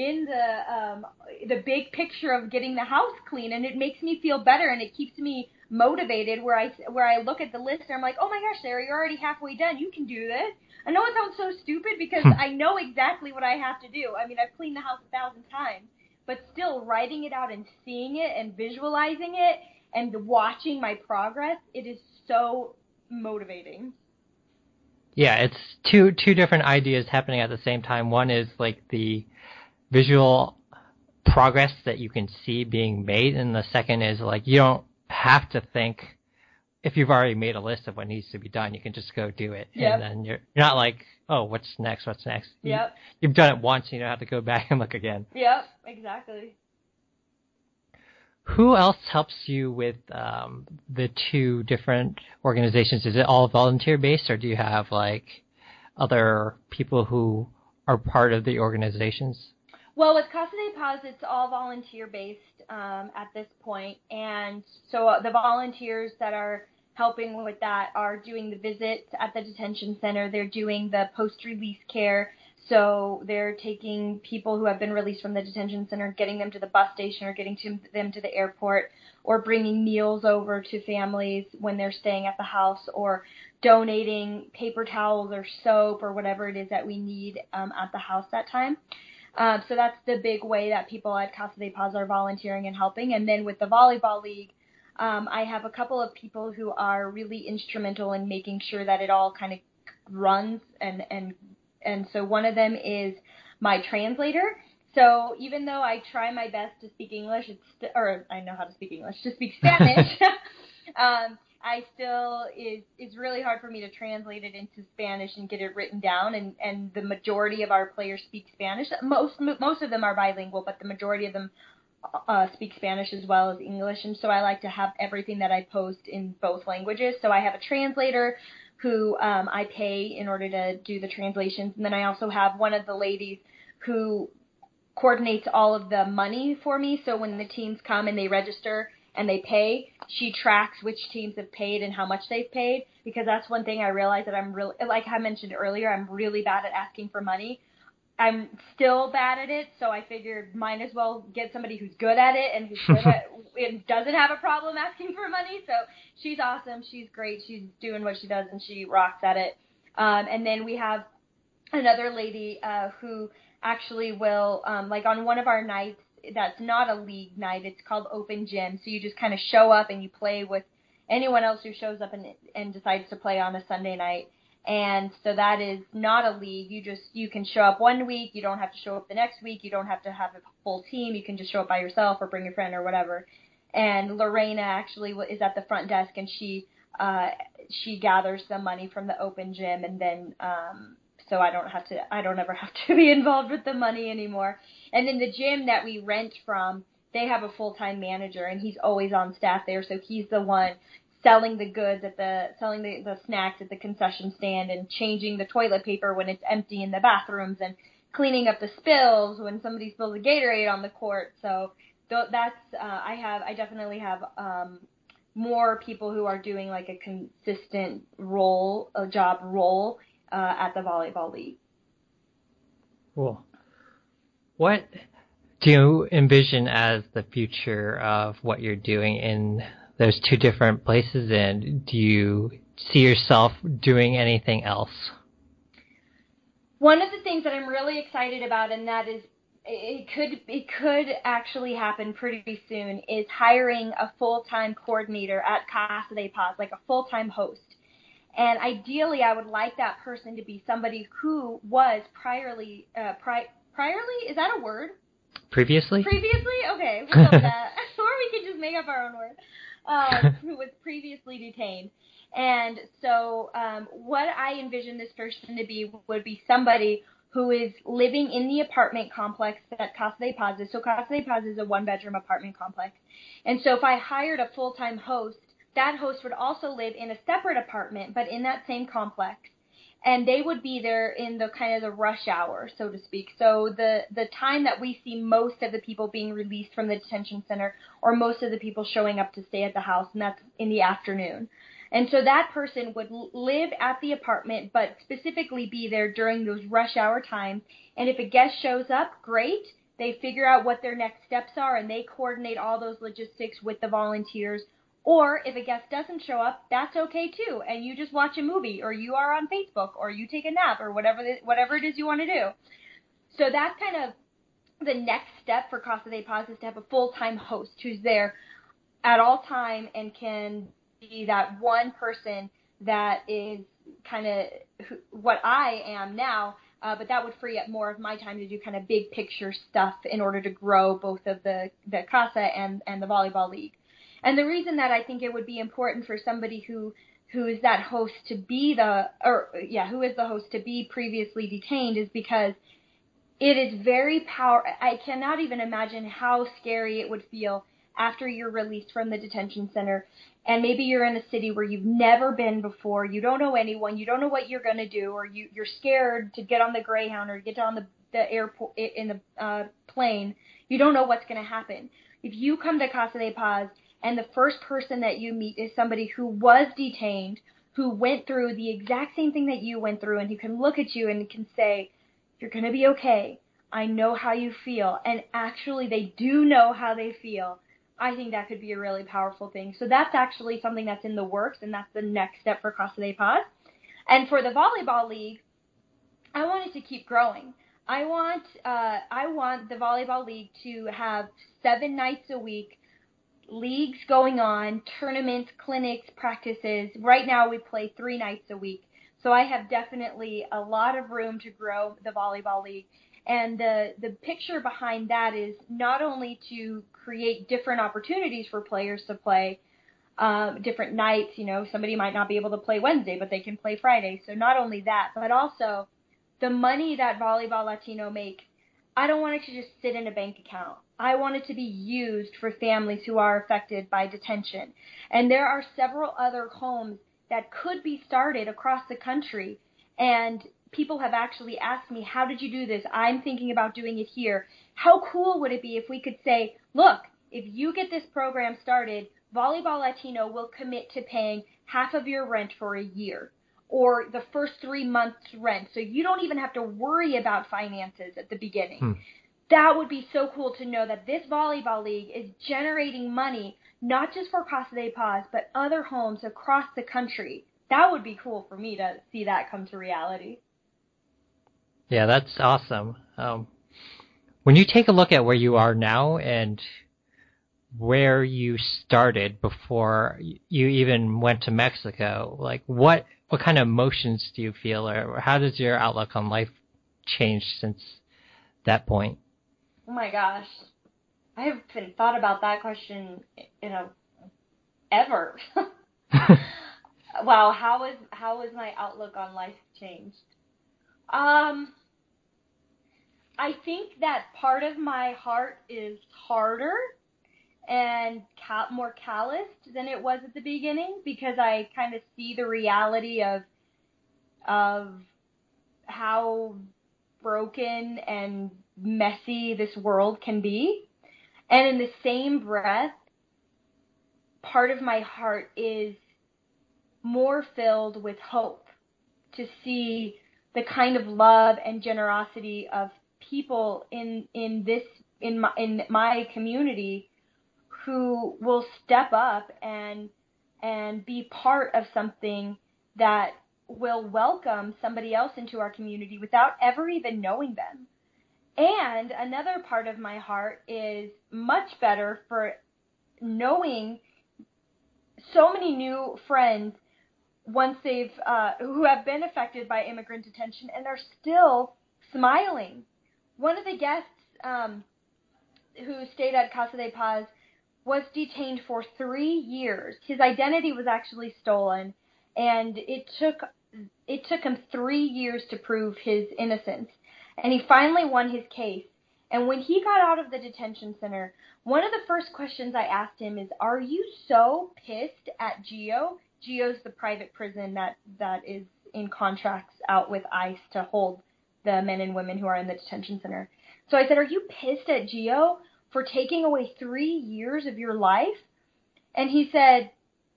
big picture of getting the house clean, and it makes me feel better and it keeps me motivated where I look at the list and I'm like, oh my gosh, Sarah, you're already halfway done. You can do this. I know it sounds so stupid because I know exactly what I have to do. I mean, I've cleaned the house 1,000 times, but still writing it out and seeing it and visualizing it and watching my progress, it is so motivating. Yeah, it's two different ideas happening at the same time. One is like the visual progress that you can see being made, and the second is like you don't have to think. If you've already made a list of what needs to be done, you can just go do it. Yep. And then you're not like, oh, what's next? Yep. You've done it once, and you don't have to go back and look again. Yep, exactly. Who else helps you with the two different organizations? Is it all volunteer-based, or do you have like other people who are part of the organizations? Well, with Casa de Paz, it's all volunteer-based at this point. And so the volunteers that are helping with that are doing the visits at the detention center. They're doing the post-release care. So they're taking people who have been released from the detention center, getting them to the bus station or getting them to the airport, or bringing meals over to families when they're staying at the house, or donating paper towels or soap or whatever it is that we need at the house that time. So that's the big way that people at Casa de Paz are volunteering and helping. And then with the Volleyball League, I have a couple of people who are really instrumental in making sure that it all kind of runs. And so one of them is my translator. So even though I try my best to speak English, or I know how to speak English, to speak Spanish, I still it's really hard for me to translate it into Spanish and get it written down. And the majority of our players speak Spanish. Most of them are bilingual, but the majority of them speak Spanish as well as English. And so I like to have everything that I post in both languages. So I have a translator who I pay in order to do the translations, and then I also have one of the ladies who coordinates all of the money for me. So when the teams come and they register and they pay, she tracks which teams have paid and how much they've paid, because that's one thing I realized that I'm really, like I mentioned earlier, I'm really bad at asking for money. I'm still bad at it, so I figured might as well get somebody who's good at it and who's good at and doesn't have a problem asking for money. So she's awesome. She's great. She's doing what she does, and she rocks at it. And then we have another lady who actually will, like on one of our nights, that's not a league night. It's called Open Gym. So you just kind of show up and you play with anyone else who shows up and decides to play on a Sunday night. And so that is not a league. You can show up one week. You don't have to show up the next week. You don't have to have a full team. You can just show up by yourself or bring a friend or whatever. And Lorena actually is at the front desk, and she gathers the money from the Open Gym, and then so I don't ever have to be involved with the money anymore. And then the gym that we rent from, they have a full-time manager, and he's always on staff there, so he's the one selling the goods selling the snacks at the concession stand, and changing the toilet paper when it's empty in the bathrooms, and cleaning up the spills when somebody spills a Gatorade on the court. So that's I definitely have more people who are doing like a consistent job role at the volleyball league. Cool. What do you envision as the future of what you're doing in those two different places, and do you see yourself doing anything else? One of the things that I'm really excited about, and that is it could actually happen pretty soon, is hiring a full-time coordinator at Casa de Paz, like a full-time host. And ideally, I would like that person to be somebody who was priorly, is that a word? Previously? Previously? Okay, we'll go with that. Or we can just make up our own word. Who was previously detained. And so what I envision this person to be would be somebody who is living in the apartment complex that Casa de Paz is. So Casa de Paz is a one-bedroom apartment complex. And so if I hired a full-time host, that host would also live in a separate apartment, but in that same complex. And they would be there in the kind of the rush hour, so to speak. So the time that we see most of the people being released from the detention center, or most of the people showing up to stay at the house, and that's in the afternoon. And so that person would live at the apartment, but specifically be there during those rush hour times. And if a guest shows up, great. They figure out what their next steps are, and they coordinate all those logistics with the volunteers. Or if a guest doesn't show up, that's okay too, and you just watch a movie, or you are on Facebook, or you take a nap, or whatever it is you want to do. So that's kind of the next step for Casa de Paz, is to have a full-time host who's there at all time and can be that one person that is kind of what I am now, but that would free up more of my time to do kind of big picture stuff in order to grow both of the Casa and the volleyball league. And the reason that I think it would be important for somebody who is that host to be who is the host to be previously detained is because it is very I cannot even imagine how scary it would feel after you're released from the detention center, and maybe you're in a city where you've never been before, you don't know anyone, you don't know what you're going to do, or you're scared to get on the Greyhound or get on the airport in the plane. You don't know what's going to happen. If you come to Casa de Paz and the first person that you meet is somebody who was detained, who went through the exact same thing that you went through, and who can look at you and can say, you're going to be okay. I know how you feel. And actually they do know how they feel. I think that could be a really powerful thing. So that's actually something that's in the works, and that's the next step for Casa de Paz. And for the volleyball league, I want it to keep growing. I want the volleyball league to have 7 nights a week, leagues going on, tournaments, clinics, practices. Right now we play 3 nights a week. So I have definitely a lot of room to grow the volleyball league. And the picture behind that is not only to create different opportunities for players to play different nights. You know, somebody might not be able to play Wednesday, but they can play Friday. So not only that, but also the money that Volleyball Latino makes, I don't want it to just sit in a bank account. I want it to be used for families who are affected by detention. And there are several other homes that could be started across the country. And people have actually asked me, how did you do this? I'm thinking about doing it here. How cool would it be if we could say, look, if you get this program started, Volleyball Latino will commit to paying half of your rent for a year, or the first 3 months rent. So you don't even have to worry about finances at the beginning. That would be so cool to know that this volleyball league is generating money, not just for Casa de Paz, but other homes across the country. That would be cool for me to see that come to reality. Yeah, that's awesome. When you take a look at where you are now and where you started before you even went to Mexico, like what kind of emotions do you feel, or how does your outlook on life change since that point? Oh my gosh. I haven't thought about that question ever. Wow, how is my outlook on life changed? I think that part of my heart is harder and more calloused than it was at the beginning, because I kind of see the reality of how broken and messy this world can be. And in the same breath, part of my heart is more filled with hope to see the kind of love and generosity of people in my community who will step up and be part of something that will welcome somebody else into our community without ever even knowing them. And another part of my heart is much better for knowing so many new friends once they've who have been affected by immigrant detention and are still smiling. One of the guests who stayed at Casa de Paz was detained for 3 years. His identity was actually stolen, and it took him 3 years to prove his innocence. And he finally won his case. And when he got out of the detention center, one of the first questions I asked him is, "Are you so pissed at GEO?" GEO's the private prison that is in contracts out with ICE to hold the men and women who are in the detention center. So I said, "Are you pissed at GEO for taking away 3 years of your life?" And he said,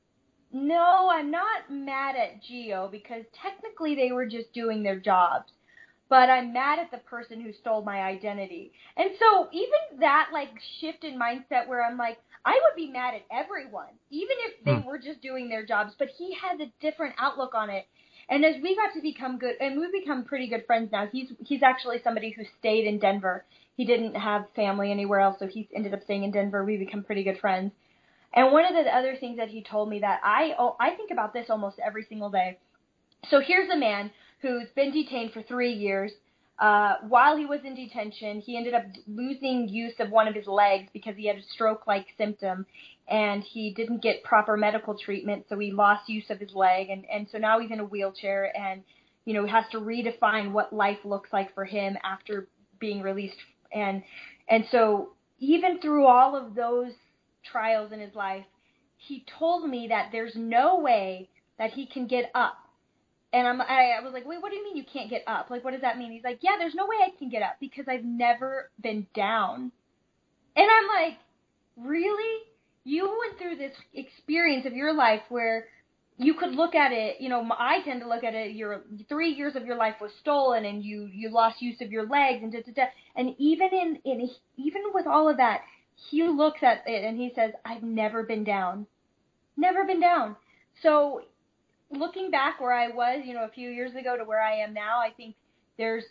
"No, I'm not mad at GEO because technically they were just doing their jobs. But I'm mad at the person who stole my identity." And so even that shift in mindset where I'm like, I would be mad at everyone, even if they were just doing their jobs. But he has a different outlook on it. And as we got to become good, and we've become pretty good friends now, he's actually somebody who stayed in Denver. He didn't have family anywhere else, so he ended up staying in Denver. We become pretty good friends. And one of the other things that he told me that I think about this almost every single day. So here's a man who's been detained for 3 years. While he was in detention, he ended up losing use of one of his legs because he had a stroke-like symptom, and he didn't get proper medical treatment, so he lost use of his leg, and so now he's in a wheelchair and, has to redefine what life looks like for him after being released. And so even through all of those trials in his life, he told me that there's no way that he can get up. And I was like, "Wait, what do you mean you can't get up? What does that mean?" He's like, "Yeah, there's no way I can get up because I've never been down." And I'm like, "Really? You went through this experience of your life where you could look at it, I tend to look at it, your 3 years of your life was stolen and you lost use of your legs and da. And even even with all of that, he looks at it and he says, "I've never been down. Never been down." So looking back where I was, a few years ago to where I am now, I think there's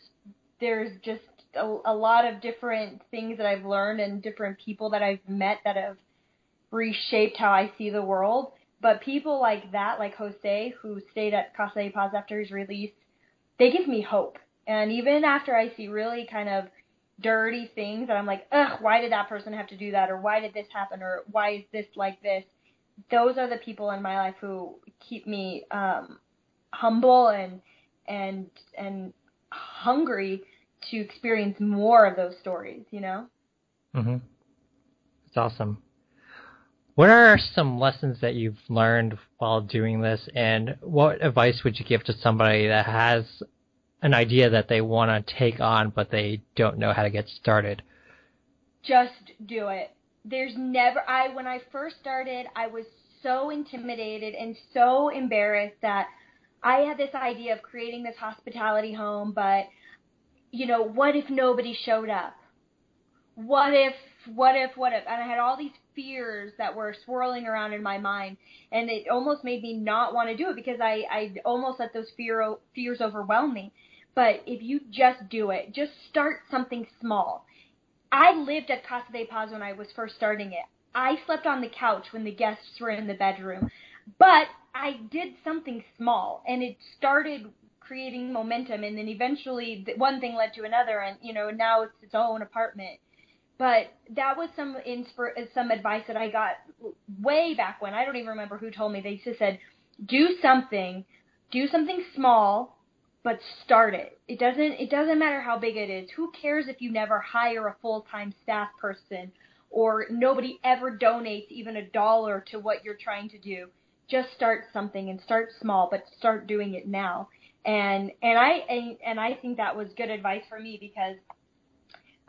just a lot of different things that I've learned and different people that I've met that have reshaped how I see the world. But people like that, like Jose, who stayed at Casa de Paz after his release, they give me hope. And even after I see really kind of dirty things that I'm like, ugh, why did that person have to do that? Or why did this happen? Or why is this like this? Those are the people in my life who keep me humble and hungry to experience more of those stories, Mm-hmm. It's awesome. What are some lessons that you've learned while doing this, and what advice would you give to somebody that has an idea that they want to take on, but they don't know how to get started? Just do it. When I first started, I was so intimidated and so embarrassed that I had this idea of creating this hospitality home, but, what if nobody showed up? What if? And I had all these fears that were swirling around in my mind, and it almost made me not want to do it because I almost let those fears overwhelm me. But if you just do it, just start something small. I lived at Casa de Paz when I was first starting it. I slept on the couch when the guests were in the bedroom. But I did something small, and it started creating momentum, and then eventually one thing led to another, and, now it's its own apartment. But that was some advice that I got way back when. I don't even remember who told me. They just said, do something small, but start it. It doesn't matter how big it is. Who cares if you never hire a full-time staff person or nobody ever donates even $1 to what you're trying to do? Just start something and start small, but start doing it now. And I think that was good advice for me because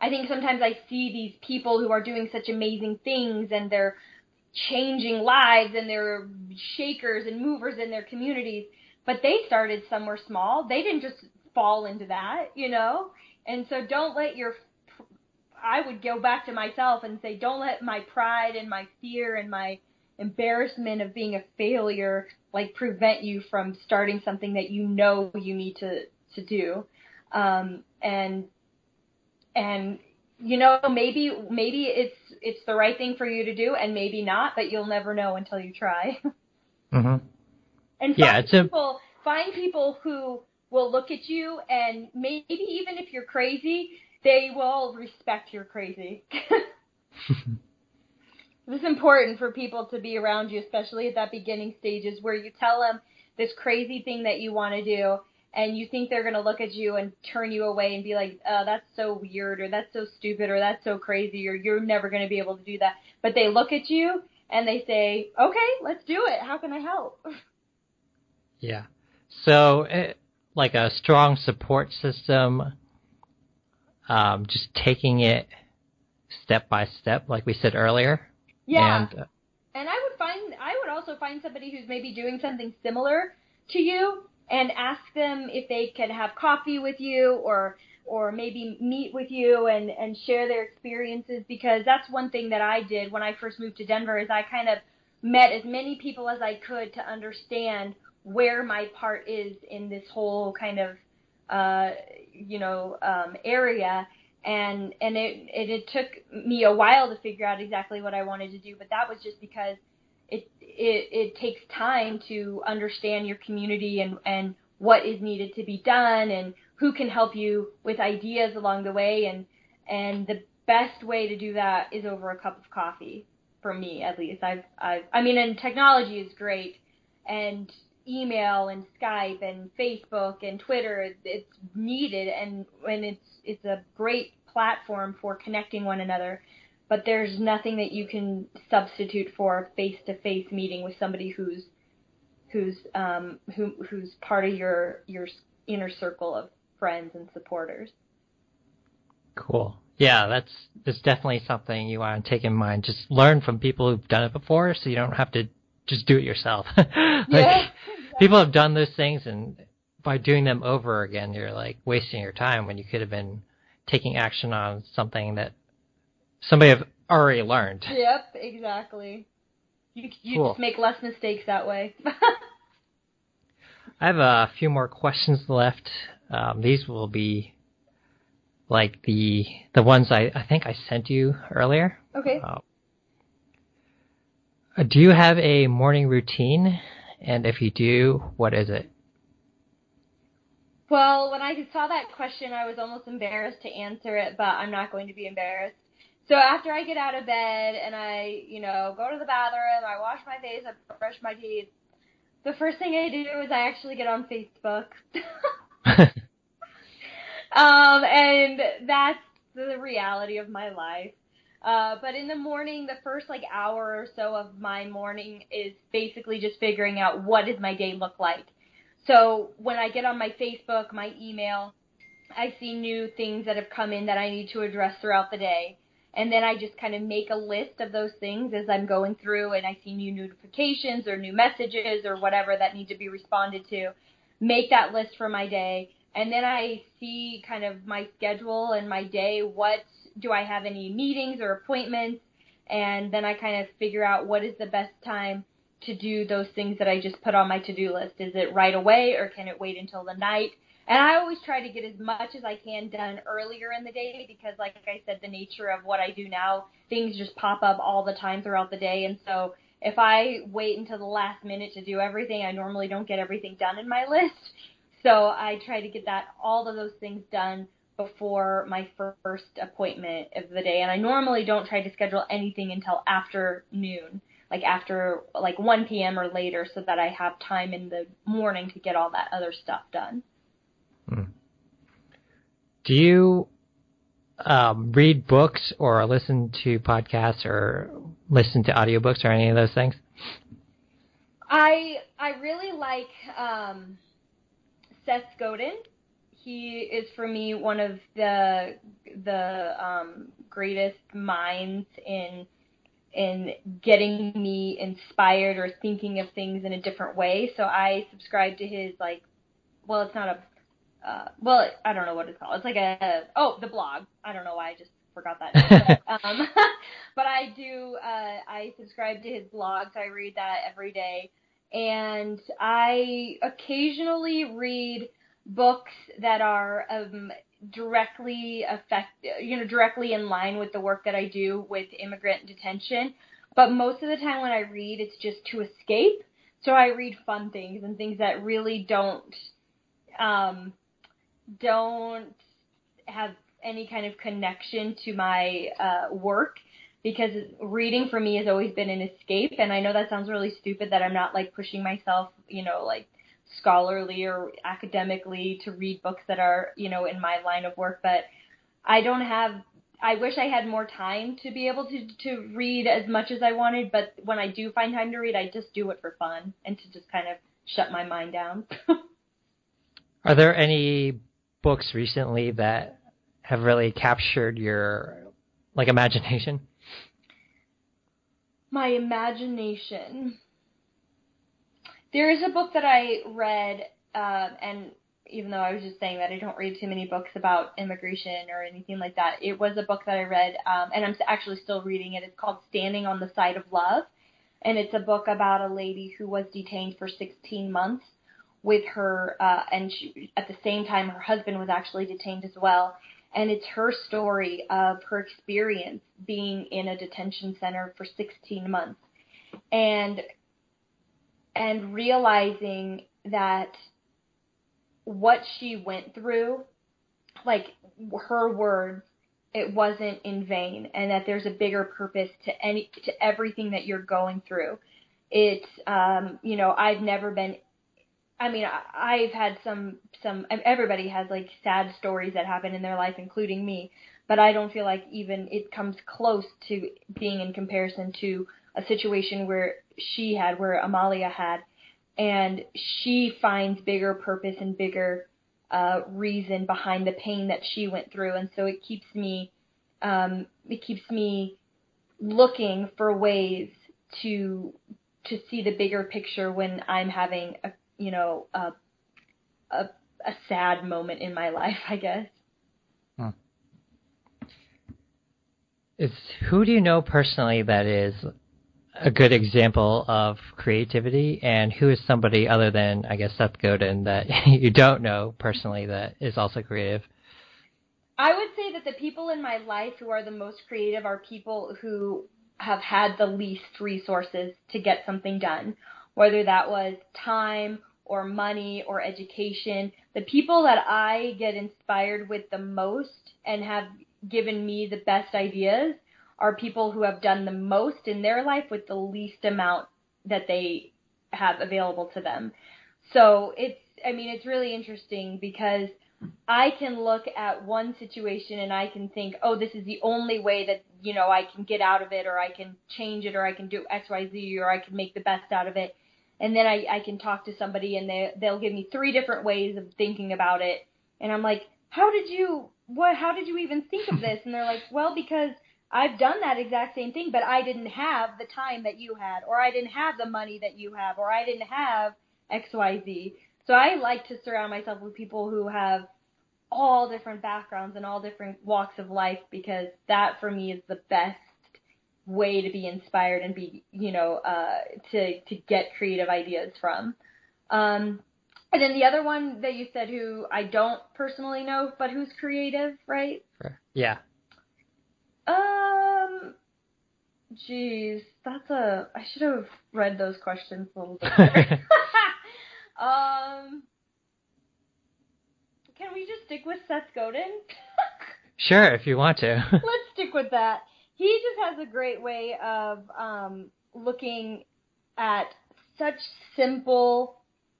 I think sometimes I see these people who are doing such amazing things and they're changing lives and they're shakers and movers in their communities, but they started somewhere small. They didn't just fall into that, And so don't let I would go back to myself and say, don't let my pride and my fear and my embarrassment of being a failure prevent you from starting something that you need to do. And maybe it's the right thing for you to do, and maybe not, but you'll never know until you try. Mm-hmm. And find people who will look at you, and maybe even if you're crazy, they will respect you're crazy. This is important for people to be around you, especially at that beginning stages where you tell them this crazy thing that you want to do, and you think they're going to look at you and turn you away and be like, that's so weird, or that's so stupid, or that's so crazy, or you're never going to be able to do that. But they look at you and they say, okay, let's do it. How can I help? Yeah. So, like a strong support system, just taking it step by step, like we said earlier. Yeah. And I would also find somebody who's maybe doing something similar to you and ask them if they can have coffee with you or maybe meet with you and share their experiences, because that's one thing that I did when I first moved to Denver is I kind of met as many people as I could to understand where my part is in this whole kind of, area. And it took me a while to figure out exactly what I wanted to do, but that was just because it takes time to understand your community and what is needed to be done and who can help you with ideas along the way, and the best way to do that is over a cup of coffee, for me at least. And technology is great, and email and Skype and Facebook and Twitter, it's needed, and it's a great platform for connecting one another, but there's nothing that you can substitute for a face-to-face meeting with somebody who's part of your inner circle of friends and supporters. Cool. Yeah, it's definitely something you want to take in mind. Just learn from people who've done it before, so you don't have to just do it yourself. Yeah. People have done those things, and by doing them over again, you're wasting your time when you could have been taking action on something that somebody have already learned. Yep, exactly. You cool. Just make less mistakes that way. I have a few more questions left. These will be like the ones I think I sent you earlier. Okay. Do you have a morning routine? And if you do, what is it? Well, when I saw that question, I was almost embarrassed to answer it, but I'm not going to be embarrassed. So after I get out of bed and I, go to the bathroom, I wash my face, I brush my teeth, the first thing I do is I actually get on Facebook. And that's the reality of my life. But in the morning, the first hour or so of my morning is basically just figuring out what does my day look like. So when I get on my Facebook, my email, I see new things that have come in that I need to address throughout the day. And then I just kind of make a list of those things as I'm going through, and I see new notifications or new messages or whatever that need to be responded to. Make that list for my day. And then I see kind of my schedule and my day. What do I have, any meetings or appointments? And then I kind of figure out what is the best time to do those things that I just put on my to-do list. Is it right away, or can it wait until the night? And I always try to get as much as I can done earlier in the day because, like I said, the nature of what I do now, things just pop up all the time throughout the day. And so if I wait until the last minute to do everything, I normally don't get everything done in my list. So I try to get all of those things done before my first appointment of the day. And I normally don't try to schedule anything until after noon, after 1 p.m. or later, so that I have time in the morning to get all that other stuff done. Do you read books or listen to podcasts or listen to audiobooks or any of those things? I really like Seth Godin. he is for me one of the greatest minds in getting me inspired or thinking of things in a different way. So I subscribe to his it's not a I don't know what it's called. It's like the blog. I don't know why I just forgot that name. But I do, I subscribe to his blog, so I read that every day. And I occasionally read books that are directly directly in line with the work that I do with immigrant detention. But most of the time when I read, it's just to escape. So I read fun things and things that really don't have any kind of connection to my work, because reading for me has always been an escape. And I know that sounds really stupid that I'm not like pushing myself, like scholarly or academically to read books that are, in my line of work, but I wish I had more time to be able to read as much as I wanted, but when I do find time to read, I just do it for fun and to just kind of shut my mind down. Are there any books recently that have really captured your imagination? My imagination. There is a book that I read, and even though I was just saying that I don't read too many books about immigration or anything like that, it was a book that I read, and I'm actually still reading it. It's called Standing on the Side of Love, and it's a book about a lady who was detained for 16 months with her, and at the same time her husband was actually detained as well. And it's her story of her experience being in a detention center for 16 months and realizing that what she went through, like her words, it wasn't in vain, and that there's a bigger purpose to everything that you're going through. It's, I've never been, I've had some, everybody has like sad stories that happen in their life, including me, but I don't feel like even it comes close to being in comparison to a situation where Amalia had, and she finds bigger purpose and bigger reason behind the pain that she went through, and so it keeps me looking for ways to see the bigger picture when I'm having a sad moment in my life, I guess. Who do you know personally that is a good example of creativity, and who is somebody other than, I guess, Seth Godin that you don't know personally that is also creative? I would say that the people in my life who are the most creative are people who have had the least resources to get something done, whether that was time or money or education. The people that I get inspired with the most and have given me the best ideas are people who have done the most in their life with the least amount that they have available to them. So it's really interesting because I can look at one situation and I can think, oh, this is the only way that, I can get out of it, or I can change it, or I can do X, Y, Z, or I can make the best out of it. And then I can talk to somebody and they'll give me 3 different ways of thinking about it. And I'm like, how did you even think of this? And they're like, well, because I've done that exact same thing, but I didn't have the time that you had, or I didn't have the money that you have, or I didn't have X, Y, Z. So I like to surround myself with people who have all different backgrounds and all different walks of life, because that for me is the best way to be inspired and be, to get creative ideas from. And then the other one that you said, who I don't personally know, but who's creative, right? Yeah. Geez, I should have read those questions a little bit better. Can we just stick with Seth Godin? Sure, if you want to. Let's stick with that. He just has a great way of looking at such simple,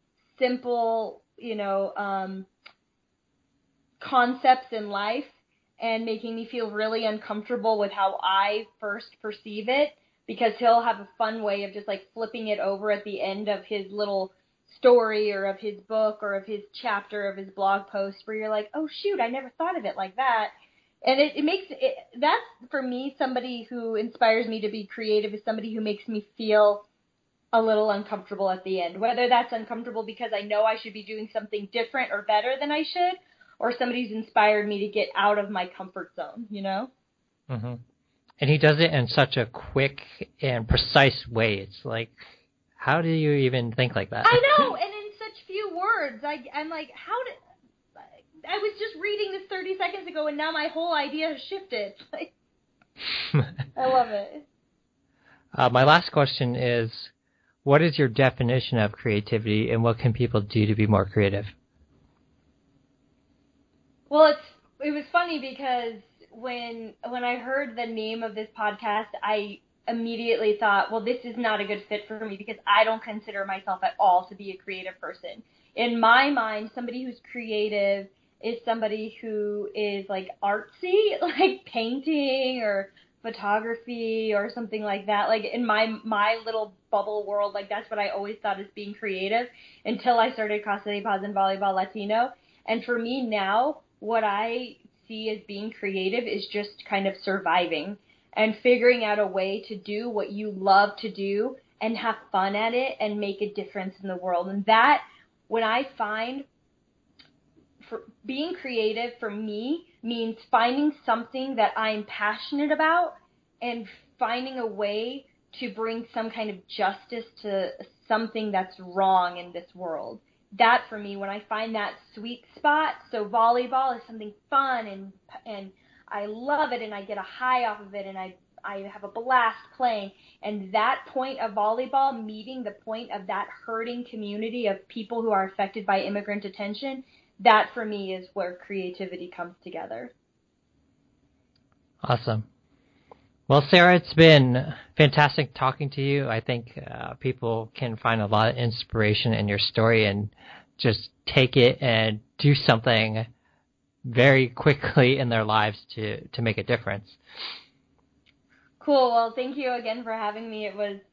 concepts in life and making me feel really uncomfortable with how I first perceive it, because he'll have a fun way of just like flipping it over at the end of his little story or of his book or of his chapter of his blog post where you're like, oh shoot, I never thought of it like that. And it makes it, that's for me, somebody who inspires me to be creative is somebody who makes me feel a little uncomfortable at the end, whether that's uncomfortable because I know I should be doing something different or better than I should, or somebody's inspired me to get out of my comfort zone, you know? Mm-hmm. And he does it in such a quick and precise way. It's like, how do you even think like that? I know, and in such few words. I'm like, how did... I was just reading this 30 seconds ago, and now my whole idea has shifted. I love it. My last question is, what is your definition of creativity, and what can people do to be more creative? Well, it was funny because when I heard the name of this podcast, I immediately thought, well, this is not a good fit for me because I don't consider myself at all to be a creative person. In my mind, somebody who's creative is somebody who is like artsy, like painting or photography or something like that. Like in my little bubble world, like that's what I always thought as being creative until I started Casa de Paz and Volleyball Latino. And for me now, what I see as being creative is just kind of surviving and figuring out a way to do what you love to do and have fun at it and make a difference in the world. And that, when I find being creative for me means finding something that I'm passionate about and finding a way to bring some kind of justice to something that's wrong in this world. That for me, when I find that sweet spot, so volleyball is something fun and I love it and I get a high off of it and I have a blast playing. And that point of volleyball meeting the point of that hurting community of people who are affected by immigrant detention, that for me is where creativity comes together. Awesome. Well, Sarah, it's been fantastic talking to you. I think people can find a lot of inspiration in your story and just take it and do something very quickly in their lives to make a difference. Cool. Well, thank you again for having me.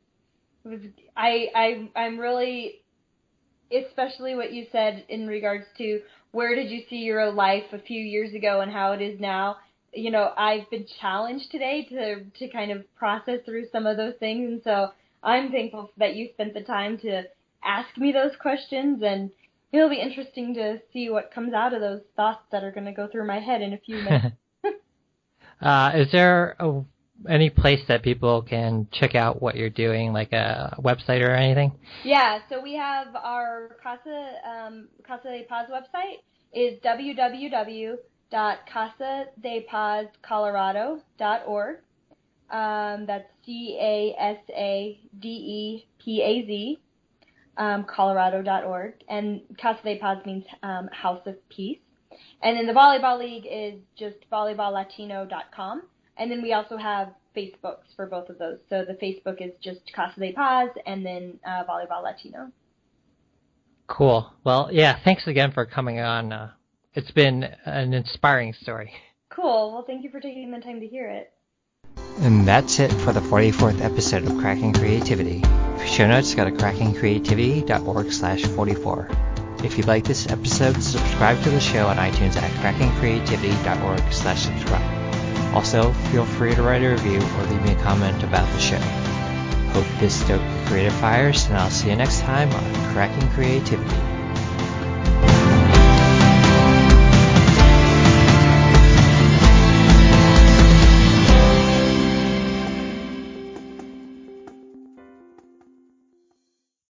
I'm really, especially what you said in regards to where did you see your life a few years ago and how it is now. You know, I've been challenged today to kind of process through some of those things, and so I'm thankful that you spent the time to ask me those questions, and it'll be interesting to see what comes out of those thoughts that are going to go through my head in a few minutes. Is there any place that people can check out what you're doing, like a website or anything? Yeah, so we have our Casa de Paz website is www.casadepazcolorado.org. That's CASADEPAZ, Colorado.org. And Casa de Paz means House of Peace. And then the Volleyball League is just volleyballlatino.com. And then we also have Facebooks for both of those. So the Facebook is just Casa de Paz and then Volleyball Latino. Cool. Well, yeah, thanks again for coming on. It's been an inspiring story. Cool. Well, thank you for taking the time to hear it. And that's it for the 44th episode of Cracking Creativity. For show notes, go to crackingcreativity.org/44. If you like this episode, subscribe to the show on iTunes at crackingcreativity.org/subscribe. Also, feel free to write a review or leave me a comment about the show. Hope this stoked creative fires, and I'll see you next time on Cracking Creativity.